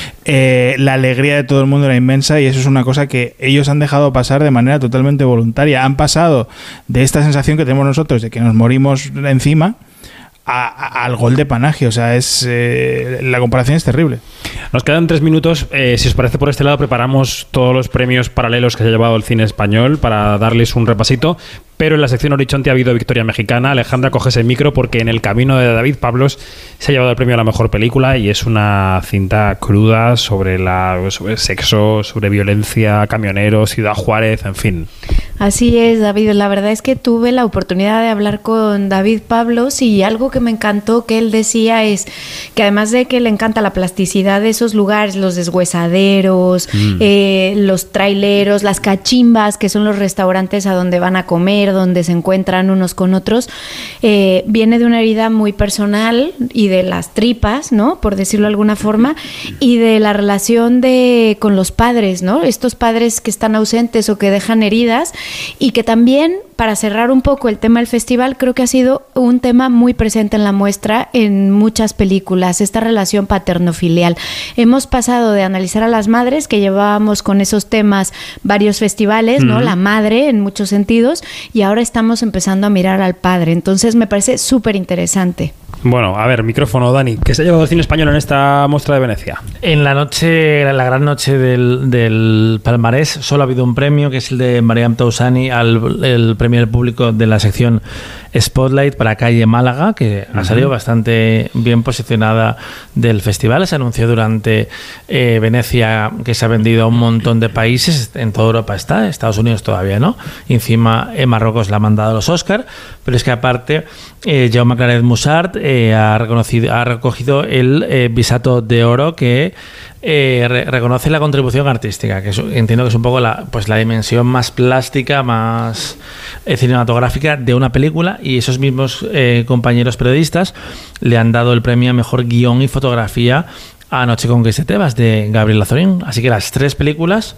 Eh, la alegría de todo el mundo era inmensa y eso es una cosa que ellos han dejado pasar de manera totalmente voluntaria. Han pasado de esta sensación que tenemos nosotros de que nos morimos encima a, a, al gol de Panahi. O sea, es eh, la comparación es terrible. Nos quedan tres minutos. Eh, si os parece, por este lado preparamos todos los premios paralelos que se ha llevado el cine español para darles un repasito. Pero en la sección Horizonte ha habido victoria mexicana. Alejandra, coge ese micro porque en El camino de David Pablos se ha llevado el premio a la mejor película y es una cinta cruda sobre, la, sobre sexo, sobre violencia, camioneros, Ciudad Juárez, en fin. Así es, David. La verdad es que tuve la oportunidad de hablar con David Pablos y algo que me encantó que él decía es que además de que le encanta la plasticidad de esos lugares, los deshuesaderos, mm. eh, los traileros, las cachimbas, que son los restaurantes a donde van a comer, donde se encuentran unos con otros, eh, viene de una herida muy personal y de las tripas, ¿no? Por decirlo de alguna forma, y de la relación de con los padres, ¿no? Estos padres que están ausentes o que dejan heridas y que también, para cerrar un poco el tema del festival, creo que ha sido un tema muy presente en la muestra en muchas películas, esta relación paterno-filial. Hemos pasado de analizar a las madres, que llevábamos con esos temas varios festivales, ¿no? Uh-huh. La madre en muchos sentidos, y ahora estamos empezando a mirar al padre. Entonces me parece súper interesante. Bueno, a ver, micrófono, Dani. ¿Qué se ha llevado el cine español en esta muestra de Venecia? En la noche, la gran noche del, del palmarés, solo ha habido un premio, que es el de Mariam Tousani, al el premio del público de la sección Spotlight para Calle Málaga, que uh-huh. ha salido bastante bien posicionada del festival. Se anunció durante eh, Venecia que se ha vendido a un montón de países. En toda Europa está, Estados Unidos todavía no. Y encima en Marruecos la han mandado a los Oscar. Pero es que aparte, eh, Jaume Claret Mussart eh, ha, reconocido, ha recogido el eh, Bisato de Oro, que eh, re- reconoce la contribución artística, que es, entiendo que es un poco la, pues, la dimensión más plástica, más eh, cinematográfica de una película. Y esos mismos eh, compañeros periodistas le han dado el premio a mejor guión y fotografía a Anoche conquisté Tebas, de Gabriel Azorín. Así que las tres películas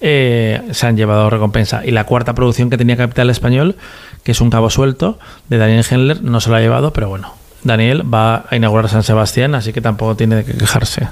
eh, se han llevado recompensa. Y la cuarta producción que tenía Capital Español, que es Un cabo suelto, de Daniel Hendler, no se lo ha llevado, pero bueno, Daniel va a inaugurar San Sebastián, así que tampoco tiene de qué quejarse.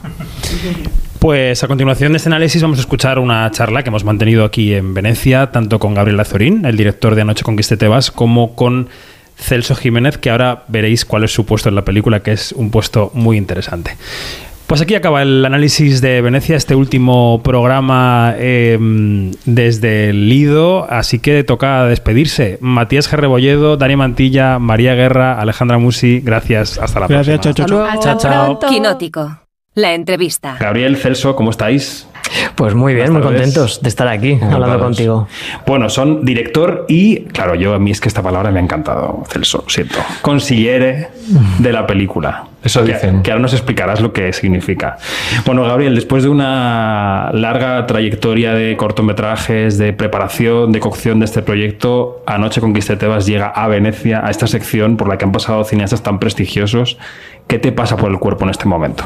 Pues a continuación de este análisis vamos a escuchar una charla que hemos mantenido aquí en Venecia, tanto con Gabriel Azorín, el director de Anoche conquisté Tebas, como con Celso Jiménez, que ahora veréis cuál es su puesto en la película, que es un puesto muy interesante. Pues aquí acaba el análisis de Venecia, este último programa eh, desde el Lido, así que toca despedirse. Matías G. Rebolledo, Dani Mantilla, María Guerra, Alejandra Musi, gracias, hasta la gracias, próxima. Chao, chao, chao. Chao, chao. Quinótico, la entrevista. Gabriel, Celso, ¿cómo estáis? Pues muy bien, muy contentos de estar aquí hablando contigo. Bueno, son director y, claro, yo a mí es que esta palabra me ha encantado, Celso, siento. Consigliere de la película. Eso que, dicen. Que ahora nos explicarás lo que significa. Bueno, Gabriel, después de una larga trayectoria de cortometrajes, de preparación, de cocción de este proyecto, Anoche conquisté Tebas llega a Venecia, a esta sección por la que han pasado cineastas tan prestigiosos. ¿Qué te pasa por el cuerpo en este momento?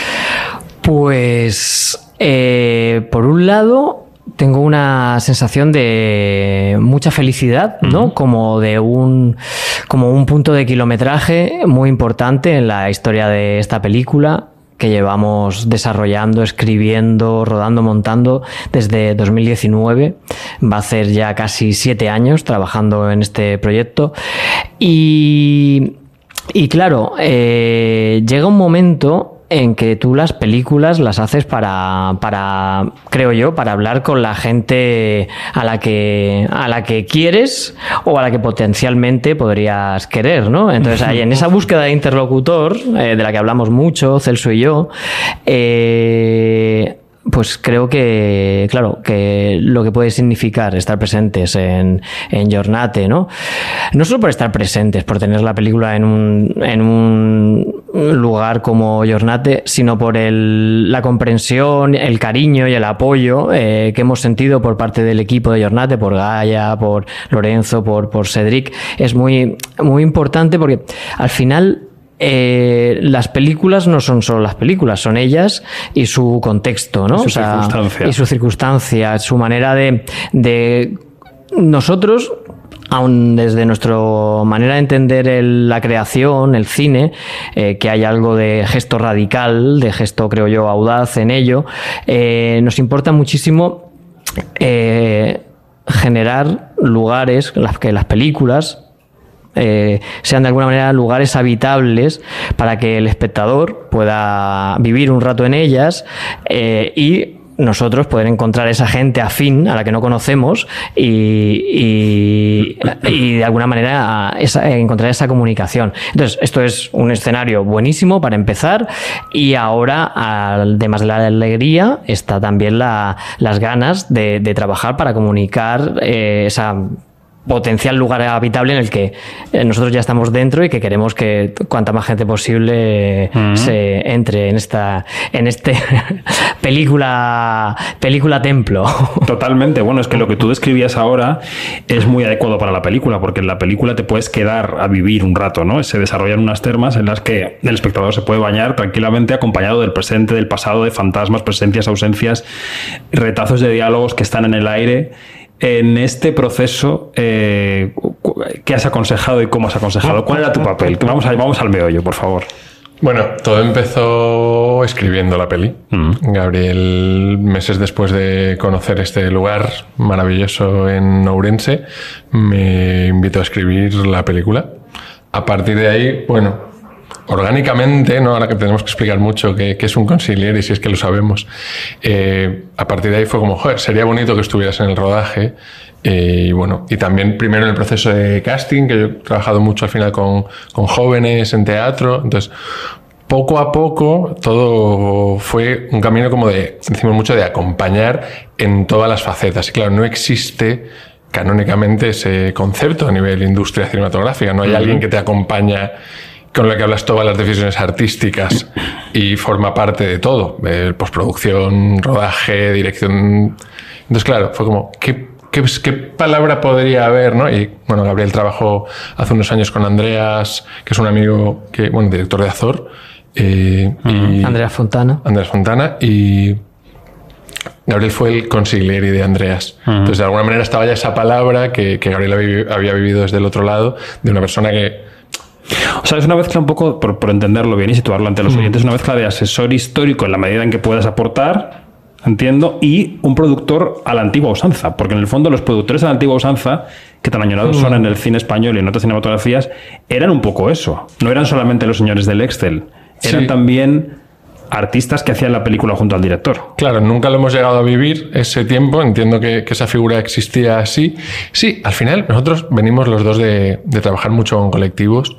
Pues... Eh, por un lado, tengo una sensación de mucha felicidad, ¿no? Uh-huh. Como de un, como un punto de kilometraje muy importante en la historia de esta película, que llevamos desarrollando, escribiendo, rodando, montando desde dos mil diecinueve. Va a hacer ya casi siete años trabajando en este proyecto. Y, y claro, eh, llega un momento en que tú las películas las haces para, para, creo yo, para hablar con la gente a la que, a la que quieres o a la que potencialmente podrías querer, ¿no? Entonces, ahí, en esa búsqueda de interlocutor, eh, de la que hablamos mucho, Celso y yo, eh, pues creo que, claro, que lo que puede significar estar presentes en, en Giornate, ¿no? No solo por estar presentes, por tener la película en un, en un lugar como Giornate, sino por el, la comprensión, el cariño y el apoyo eh, que hemos sentido por parte del equipo de Giornate, por Gaia, por Lorenzo, por, por Cedric. Es muy, muy importante porque al final Eh, las películas no son solo las películas, son ellas y su contexto, ¿no? Y su o sea, circunstancia. Y su circunstancia, su manera de, de nosotros, aun desde nuestra manera de entender el, la creación, el cine, eh, que hay algo de gesto radical, de gesto, creo yo, audaz en ello, eh, nos importa muchísimo eh, generar lugares, las que las películas Eh, sean de alguna manera lugares habitables para que el espectador pueda vivir un rato en ellas eh, y nosotros poder encontrar esa gente afín a la que no conocemos y, y, y de alguna manera esa, encontrar esa comunicación. Entonces, esto es un escenario buenísimo para empezar y ahora, además de la alegría, está también la, las ganas de, de trabajar para comunicar eh, esa potencial lugar habitable en el que nosotros ya estamos dentro y que queremos que cuanta más gente posible uh-huh. se entre en esta en este película película templo. Totalmente. Bueno, es que lo que tú describías ahora es muy adecuado para la película, porque en la película te puedes quedar a vivir un rato, ¿no? Se desarrollan unas termas en las que el espectador se puede bañar tranquilamente acompañado del presente, del pasado, de fantasmas, presencias, ausencias, retazos de diálogos que están en el aire. En este proceso, eh, ¿qué has aconsejado y cómo has aconsejado? ¿Cuál era tu papel? Vamos, a, vamos al meollo, por favor. Bueno, todo empezó escribiendo la peli. Mm. Gabriel, meses después de conocer este lugar maravilloso en Ourense, me invitó a escribir la película. A partir de ahí, bueno, orgánicamente, ¿no? Ahora que tenemos que explicar mucho qué, qué es un consigliere y si es que lo sabemos, eh, a partir de ahí fue como, joder, sería bonito que estuvieras en el rodaje. Eh, y bueno, y también primero en el proceso de casting, que yo he trabajado mucho al final con, con jóvenes en teatro, entonces poco a poco todo fue un camino como de, decimos mucho, de acompañar en todas las facetas. Y claro, no existe canónicamente ese concepto a nivel industria cinematográfica, no hay uh-huh. alguien que te acompaña con la que hablas todas las decisiones artísticas y forma parte de todo, eh, postproducción, rodaje, dirección. Entonces, claro, fue como, ¿qué, qué, qué palabra podría haber, ¿no? Y bueno, Gabriel trabajó hace unos años con Andreas, que es un amigo, que, bueno, director de Azor. Eh, uh-huh. y Andreas Fontana. Andreas Fontana y Gabriel fue el consigliere de Andreas. Uh-huh. Entonces, de alguna manera estaba ya esa palabra que, que Gabriel había, había vivido desde el otro lado, de una persona que... O sea, es una mezcla un poco, por, por entenderlo bien y situarlo ante los oyentes, una mezcla de asesor histórico en la medida en que puedas aportar, entiendo, y un productor a la antigua usanza, porque en el fondo los productores a la antigua usanza, que tan añorados son en el cine español y en otras cinematografías, eran un poco eso. No eran solamente los señores del Excel, eran sí. también artistas que hacían la película junto al director. Claro, nunca lo hemos llegado a vivir ese tiempo, entiendo que, que esa figura existía así. Sí, al final nosotros venimos los dos de, de trabajar mucho con colectivos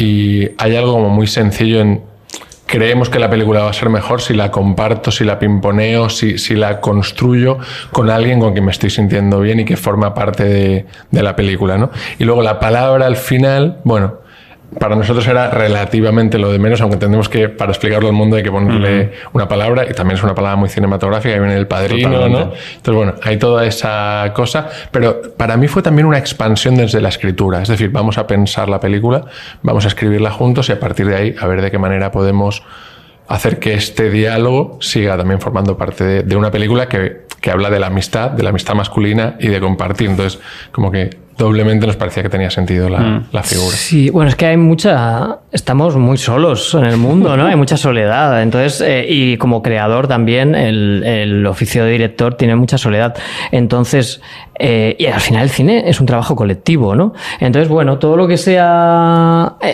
y hay algo como muy sencillo en... Creemos que la película va a ser mejor si la comparto, si la pimponeo, si, si la construyo con alguien con quien me estoy sintiendo bien y que forma parte de, de la película, ¿no? Y luego la palabra al final, bueno... Para nosotros era relativamente lo de menos, aunque entendemos que para explicarlo al mundo hay que ponerle uh-huh. una palabra, y también es una palabra muy cinematográfica, que viene del Padrino, Totalmente. ¿no? Entonces, bueno, hay toda esa cosa, pero para mí fue también una expansión desde la escritura, es decir, vamos a pensar la película, vamos a escribirla juntos y a partir de ahí a ver de qué manera podemos hacer que este diálogo siga también formando parte de, de una película que, que habla de la amistad, de la amistad masculina y de compartir. Entonces, como que doblemente nos parecía que tenía sentido la, mm. la figura. Sí, bueno, es que hay mucha... Estamos muy solos en el mundo, ¿no? Hay mucha soledad. Entonces, eh, y como creador también, el, el oficio de director tiene mucha soledad. Entonces, eh, y al final el cine es un trabajo colectivo, ¿no? Entonces, bueno, todo lo que sea... Eh,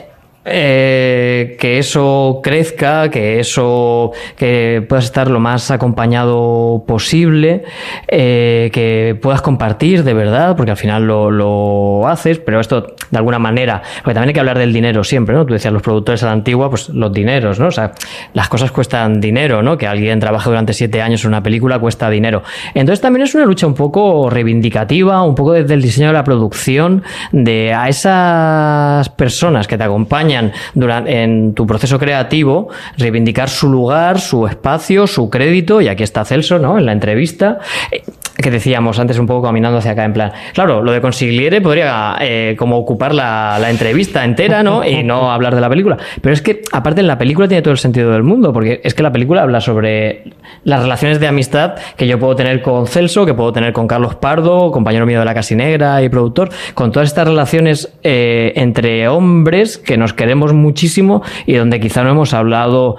eh, que eso crezca, que eso, que puedas estar lo más acompañado posible, eh, que puedas compartir de verdad, porque al final lo, lo haces, pero esto de alguna manera, porque también hay que hablar del dinero siempre, ¿no? Tú decías, los productores a la antigua, pues los dineros, ¿no? O sea, las cosas cuestan dinero, ¿no? Que alguien trabaje durante siete años en una película cuesta dinero. Entonces también es una lucha un poco reivindicativa, un poco desde el diseño de la producción, de a esas personas que te acompañan durante, en tu proceso creativo, reivindicar su lugar, su espacio, su crédito, y aquí está Celso, ¿no? En la entrevista, eh, que decíamos antes un poco caminando hacia acá, en plan, claro, lo de Consigliere podría eh, como ocupar la, la entrevista entera, ¿no? Y no hablar de la película. Pero es que, aparte, en la película tiene todo el sentido del mundo, porque es que la película habla sobre las relaciones de amistad que yo puedo tener con Celso, que puedo tener con Carlos Pardo, compañero mío de La Casi Negra y productor, con todas estas relaciones eh, entre hombres que nos queremos muchísimo y donde quizá no hemos hablado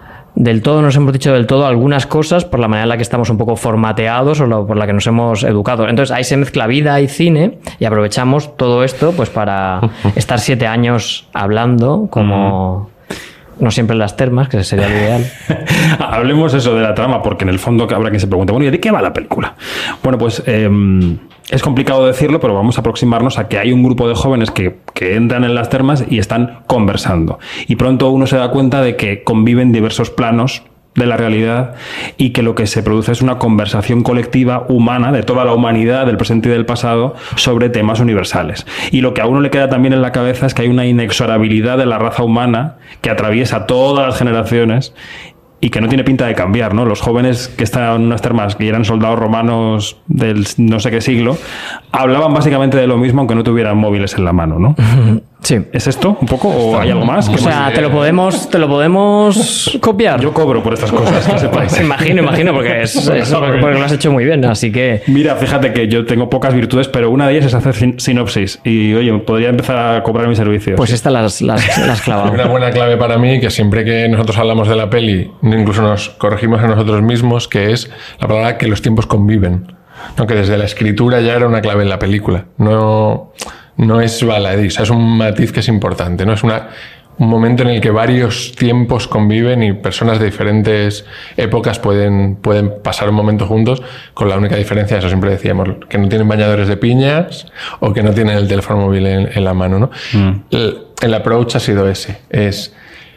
del todo, nos hemos dicho del todo algunas cosas por la manera en la que estamos un poco formateados o lo, por la que nos hemos educado. Entonces ahí se mezcla vida y cine y aprovechamos todo esto pues para estar siete años hablando como... No siempre en las termas, que sería lo ideal. Hablemos eso de la trama, porque en el fondo habrá quien se pregunte, bueno, ¿y de qué va la película? Bueno, pues eh, es complicado decirlo, pero vamos a aproximarnos a que hay un grupo de jóvenes que, que entran en las termas y están conversando. Y pronto uno se da cuenta de que conviven diversos planos de la realidad y que lo que se produce es una conversación colectiva humana de toda la humanidad, del presente y del pasado, sobre temas universales. Y lo que a uno le queda también en la cabeza es que hay una inexorabilidad de la raza humana que atraviesa todas las generaciones y que no tiene pinta de cambiar, ¿no? Los jóvenes que están en unas termas, que eran soldados romanos del no sé qué siglo, hablaban básicamente de lo mismo aunque no tuvieran móviles en la mano, ¿no? Sí. ¿Es esto un poco o hay algo más? O sea, más? te lo podemos, te lo podemos copiar. Yo cobro por estas cosas, que sepáis. Imagino, imagino, porque es, es porque lo has hecho muy bien, así que... Mira, fíjate que yo tengo pocas virtudes, pero una de ellas es hacer sin- sinopsis. Y, oye, podría empezar a cobrar mis servicios. Pues esta las, las, las clavado. Una buena clave para mí, que siempre que nosotros hablamos de la peli, incluso nos corregimos a nosotros mismos, que es la palabra que los tiempos conviven. ¿No? Que desde la escritura ya era una clave en la película. No... No es baladí, o sea, es un matiz que es importante, ¿no? Es una, un momento en el que varios tiempos conviven y personas de diferentes épocas pueden, pueden pasar un momento juntos, con la única diferencia, eso siempre decíamos, que no tienen bañadores de piñas o que no tienen el teléfono móvil en, en la mano, ¿no? Mm. El, el approach ha sido ese, es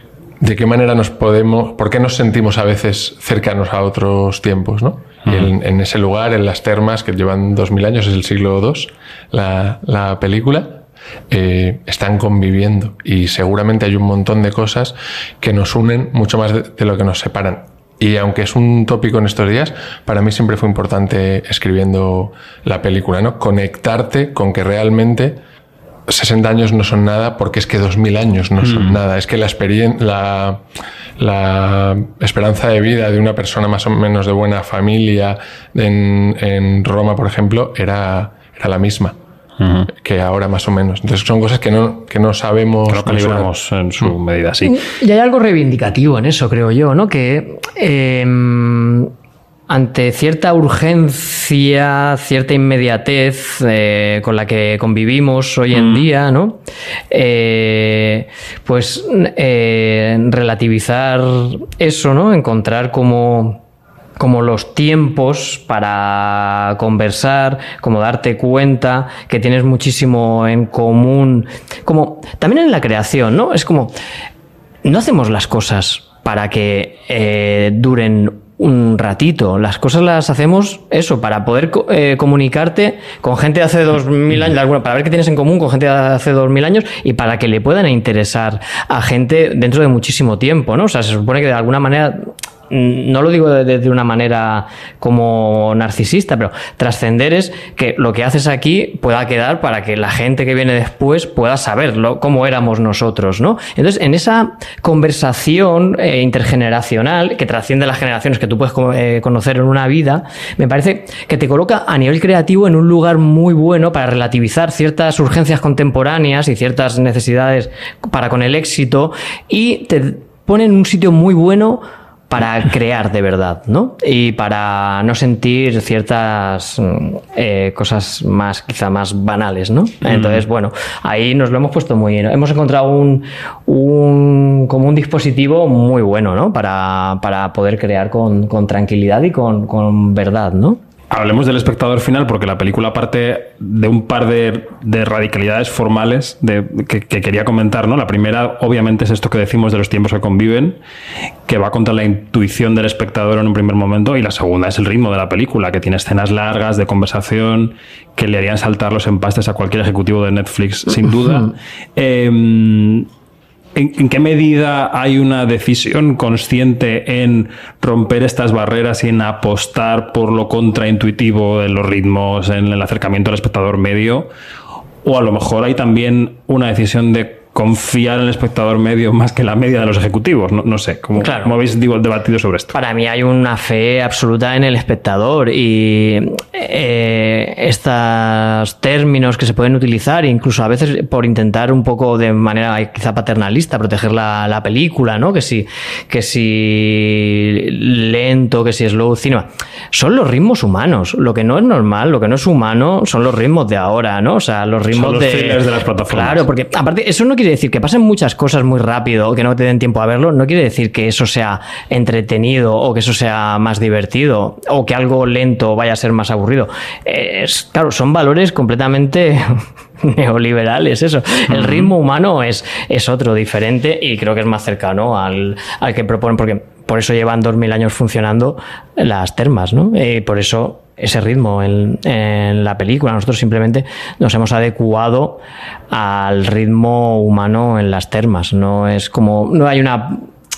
de qué manera nos podemos, por qué nos sentimos a veces cercanos a otros tiempos, ¿no? Y en, en ese lugar, en las termas, que llevan dos mil años, es el siglo segundo, la, la película, eh, están conviviendo. Y seguramente hay un montón de cosas que nos unen mucho más de, de lo que nos separan. Y aunque es un tópico en estos días, para mí siempre fue importante, escribiendo la película, ¿no? Conectarte con que realmente sesenta años no son nada, porque es que dos mil años no son mm. nada. Es que la experiencia... La, La esperanza de vida de una persona más o menos de buena familia en, en Roma, por ejemplo, era, era la misma uh-huh. que ahora más o menos. Entonces son cosas que no, que no sabemos... Que no calibramos en su uh-huh. medida, sí. Y hay algo reivindicativo en eso, creo yo, ¿no? Que... Eh, ante cierta urgencia, cierta inmediatez eh, con la que convivimos hoy en mm. día, ¿no? Eh, pues eh, relativizar eso, ¿no? Encontrar como, como los tiempos para conversar, como darte cuenta que tienes muchísimo en común, como también en la creación, ¿no? Es como, no hacemos las cosas para que eh, duren un ratito. Las cosas las hacemos eso, para poder eh, comunicarte con gente de hace dos mil años, para ver qué tienes en común con gente de hace dos mil años y para que le puedan interesar a gente dentro de muchísimo tiempo, ¿no? O sea, se supone que de alguna manera, no lo digo de, de una manera como narcisista, pero trascender es que lo que haces aquí pueda quedar para que la gente que viene después pueda saberlo, cómo éramos nosotros, ¿no? Entonces, en esa conversación eh, intergeneracional que trasciende las generaciones que tú puedes eh, conocer en una vida, me parece que te coloca a nivel creativo en un lugar muy bueno para relativizar ciertas urgencias contemporáneas y ciertas necesidades para con el éxito, y te pone en un sitio muy bueno para crear de verdad, ¿no? Y para no sentir ciertas eh, cosas más, quizá más banales, ¿no? Entonces, bueno, ahí nos lo hemos puesto muy bien. Hemos encontrado un, un como un dispositivo muy bueno, ¿no? Para, para poder crear con, con tranquilidad y con, con verdad, ¿no? Hablemos del espectador final, porque la película parte de un par de, de radicalidades formales de, que, que quería comentar, ¿no? La primera, obviamente, es esto que decimos de los tiempos que conviven, que va contra la intuición del espectador en un primer momento, y la segunda es el ritmo de la película, que tiene escenas largas de conversación que le harían saltar los empastes a cualquier ejecutivo de Netflix, sin duda. eh, ¿En, ¿En qué medida hay una decisión consciente en romper estas barreras y en apostar por lo contraintuitivo de los ritmos, en el acercamiento al espectador medio? O a lo mejor hay también una decisión de confiar en el espectador medio más que la media de los ejecutivos. No, no sé, ¿cómo, claro. ¿cómo habéis debatido sobre esto? Para mí hay una fe absoluta en el espectador y eh, estos términos que se pueden utilizar, incluso a veces por intentar un poco de manera quizá paternalista proteger la, la película, ¿no? Que si, que si lento, que si slow cinema. Son los ritmos humanos. Lo que no es normal, lo que no es humano son los ritmos de ahora, ¿no? O sea, los ritmos son los de... thrillers de las plataformas. Claro, porque aparte eso no quiere decir que pasen muchas cosas muy rápido o que no te den tiempo a verlo, no quiere decir que eso sea entretenido o que eso sea más divertido o que algo lento vaya a ser más aburrido. Es, claro, son valores completamente neoliberales, eso. Uh-huh. El ritmo humano es, es otro, diferente, y creo que es más cercano al, al que proponen, porque por eso llevan dos mil años funcionando las termas, ¿no? Y por eso ese ritmo en, en la película. Nosotros simplemente nos hemos adecuado al ritmo humano en las termas. No es como, no hay una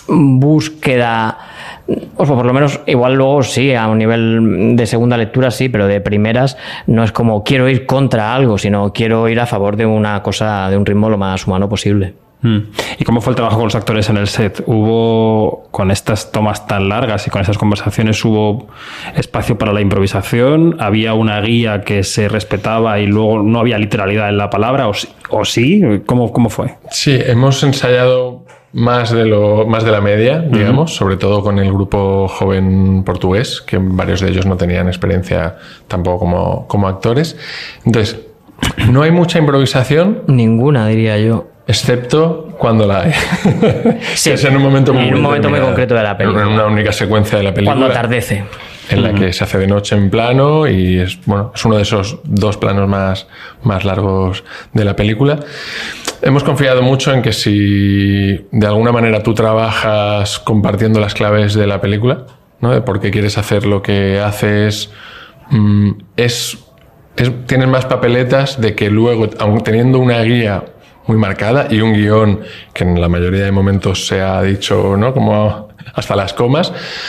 búsqueda, o por lo menos igual luego sí, a un nivel de segunda lectura sí, pero de primeras no es como quiero ir contra algo, sino quiero ir a favor de una cosa, de un ritmo lo más humano posible. ¿Y cómo fue el trabajo con los actores en el set? ¿Hubo, con estas tomas tan largas y con estas conversaciones, hubo espacio para la improvisación? ¿Había una guía que se respetaba y luego no había literalidad en la palabra? ¿O sí? ¿O sí? ¿Cómo, cómo fue? Sí, hemos ensayado más de, lo, más de la media, digamos, uh-huh. sobre todo con el grupo joven portugués, que varios de ellos no tenían experiencia tampoco como, como actores. Entonces, no hay mucha improvisación. Ninguna, diría yo. Excepto cuando la hay. Sí, es en un momento muy, en un momento muy concreto de la película. En una única secuencia de la película. Cuando atardece. En la que se hace de noche en plano y es, bueno, es uno de esos dos planos más, más largos de la película. Hemos confiado mucho en que si de alguna manera tú trabajas compartiendo las claves de la película, ¿no? De por qué quieres hacer lo que haces, mmm, es, es, tienes más papeletas de que luego, aun teniendo una guía muy marcada y un guión que en la mayoría de momentos se ha dicho, ¿no? Como hasta las comas,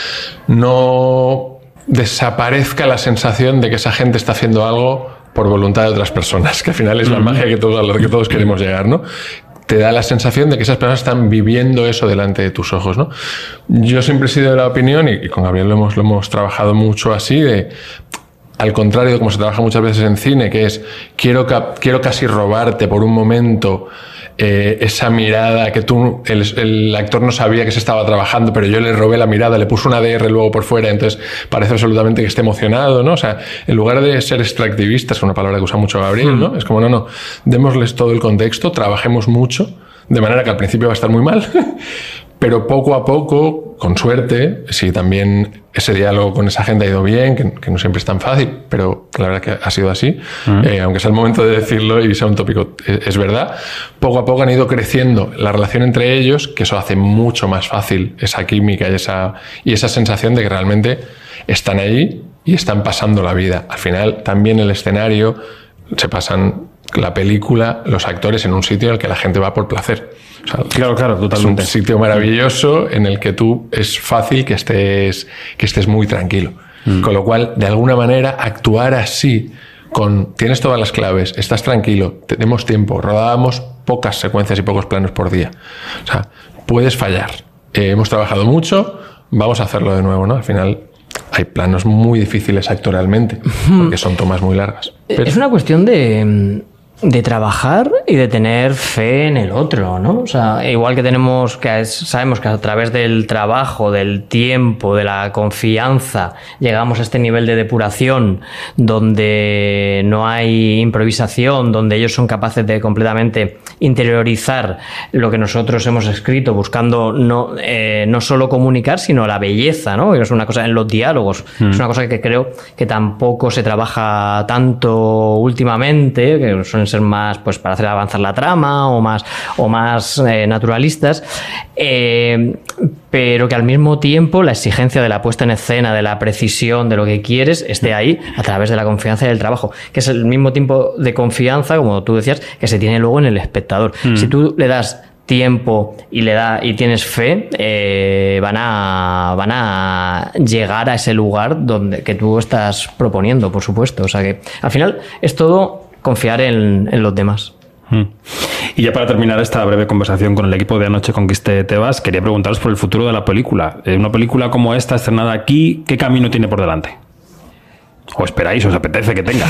no desaparezca la sensación de que esa gente está haciendo algo por voluntad de otras personas, que al final es la magia que todos, a la que todos queremos llegar, ¿no? Te da la sensación de que esas personas están viviendo eso delante de tus ojos, ¿no? Yo siempre he sido de la opinión, y con Gabriel lo hemos, lo hemos trabajado mucho así, de... Al contrario de como se trabaja muchas veces en cine, que es quiero, quiero casi robarte por un momento eh, esa mirada que tú, el, el actor no sabía que se estaba trabajando, pero yo le robé la mirada, le puse una D R luego por fuera, entonces parece absolutamente que esté emocionado, ¿no? O sea, en lugar de ser extractivistas, una palabra que usa mucho Gabriel, ¿no? Es como, no, no, démosles todo el contexto, trabajemos mucho, de manera que al principio va a estar muy mal, pero poco a poco, con suerte, si también ese diálogo con esa gente ha ido bien, que, que no siempre es tan fácil, pero la verdad que ha sido así, uh-huh. eh, aunque sea el momento de decirlo y sea un tópico, es, es verdad, poco a poco han ido creciendo la relación entre ellos, que eso hace mucho más fácil esa química y esa, y esa sensación de que realmente están ahí y están pasando la vida. Al final, también el escenario, se pasan la película, los actores en un sitio en el que la gente va por placer. O sea, claro, claro, totalmente. Es un sitio maravilloso en el que tú es fácil que estés, que estés muy tranquilo. Mm. Con lo cual, de alguna manera, actuar así, con tienes todas las claves, estás tranquilo, tenemos tiempo, rodábamos pocas secuencias y pocos planos por día. O sea, puedes fallar. Eh, hemos trabajado mucho, vamos a hacerlo de nuevo, ¿no? Al final hay planos muy difíciles actoralmente, porque son tomas muy largas. Pero... Es una cuestión de... de trabajar y de tener fe en el otro, ¿no? O sea, igual que tenemos, que es, sabemos que a través del trabajo, del tiempo, de la confianza, llegamos a este nivel de depuración donde no hay improvisación, donde ellos son capaces de completamente interiorizar lo que nosotros hemos escrito, buscando no, eh, no solo comunicar, sino la belleza, ¿no? Es una cosa en los diálogos, mm. es una cosa que creo que tampoco se trabaja tanto últimamente, que son ser más pues para hacer avanzar la trama o más o más eh, naturalistas, eh, pero que al mismo tiempo la exigencia de la puesta en escena, de la precisión, de lo que quieres, esté ahí a través de la confianza y del trabajo, que es el mismo tipo de confianza, como tú decías, que se tiene luego en el espectador. Mm. Si tú le das tiempo y le da y tienes fe, eh, van a van a llegar a ese lugar donde que tú estás proponiendo, por supuesto. O sea que al final es todo confiar en, en los demás. Mm. Y ya para terminar esta breve conversación con el equipo de Anoche conquisté Tebas, quería preguntaros por el futuro de la película. Una película como esta, estrenada aquí, ¿qué camino tiene por delante? ¿O esperáis, os apetece que tenga?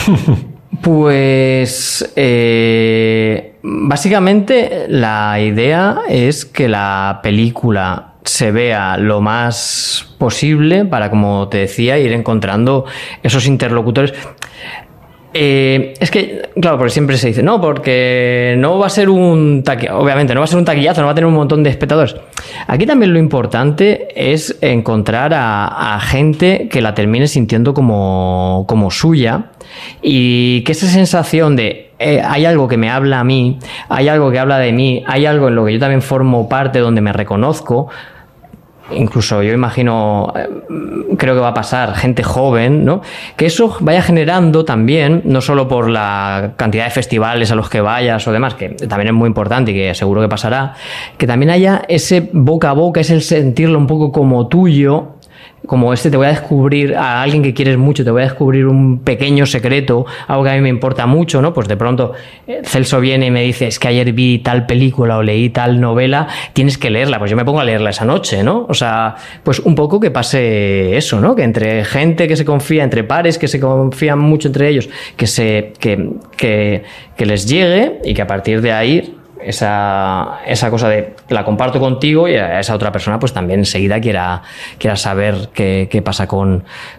Pues eh, básicamente la idea es que la película se vea lo más posible para, como te decía, ir encontrando esos interlocutores. Eh, es que, claro, porque siempre se dice, no, porque no va a ser un taquillazo, obviamente, no va a ser un taquillazo, no va a tener un montón de espectadores. Aquí también lo importante es encontrar a, a gente que la termine sintiendo como, como suya y que esa sensación de eh, hay algo que me habla a mí, hay algo que habla de mí, hay algo en lo que yo también formo parte, donde me reconozco. Incluso yo imagino, creo que va a pasar, gente joven, ¿no? Que eso vaya generando también, no solo por la cantidad de festivales a los que vayas o demás, que también es muy importante y que seguro que pasará, que también haya ese boca a boca, es el sentirlo un poco como tuyo, como este, te voy a descubrir a alguien que quieres mucho, te voy a descubrir un pequeño secreto, algo que a mí me importa mucho, ¿no? Pues de pronto Celso viene y me dice, es que ayer vi tal película o leí tal novela, tienes que leerla. Pues yo me pongo a leerla esa noche, ¿no? O sea, pues un poco que pase eso, ¿no? Que entre gente que se confía, entre pares que se confían mucho entre ellos, que se que, que, que les llegue y que a partir de ahí esa, esa cosa de la comparto contigo y a esa otra persona pues también enseguida quiera, quiera saber qué, qué pasa con,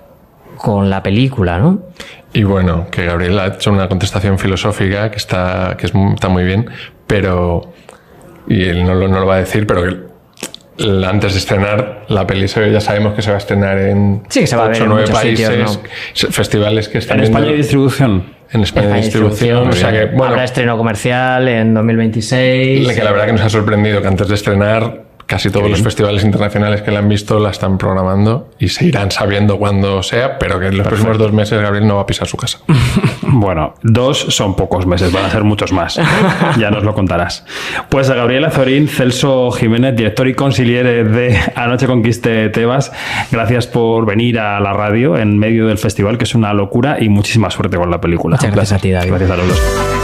con la película, ¿no? Y bueno, que Gabriel ha hecho una contestación filosófica que está, que es, está muy bien, pero, y él no lo, no lo va a decir, pero que antes de estrenar la peli ya sabemos que se va a estrenar en sí, que se va a ver ocho o nueve países, sitios, ¿no? Festivales que están en España hay distribución. En España hay distribución, o sea que, bueno, habrá estreno comercial en dos mil veintiséis. Que la verdad que nos ha sorprendido que antes de estrenar casi todos los festivales internacionales que la han visto la están programando y se irán sabiendo cuándo sea, pero que en los Perfecto. próximos dos meses Gabriel no va a pisar su casa. Bueno, dos son pocos meses, van a ser muchos más. Ya nos lo contarás. Pues a Gabriel Azorín, Celso Jiménez, director y consiliere de Anoche conquisté Tebas, gracias por venir a la radio en medio del festival, que es una locura, y muchísima suerte con la película. Muchas gracias a ti, David. Gracias a los dos.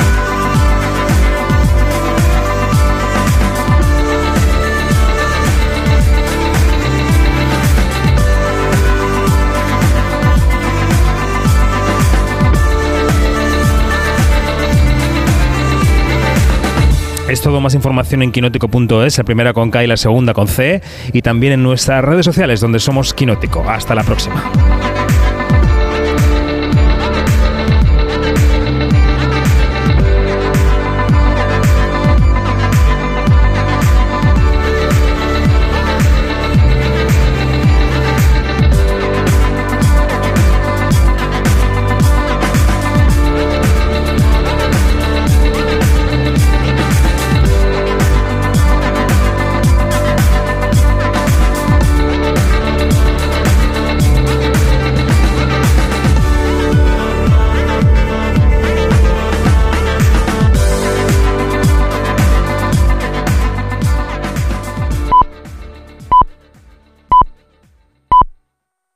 Es todo, más información en quinótico punto es, la primera con K y la segunda con C, y también en nuestras redes sociales donde somos Quinótico. Hasta la próxima.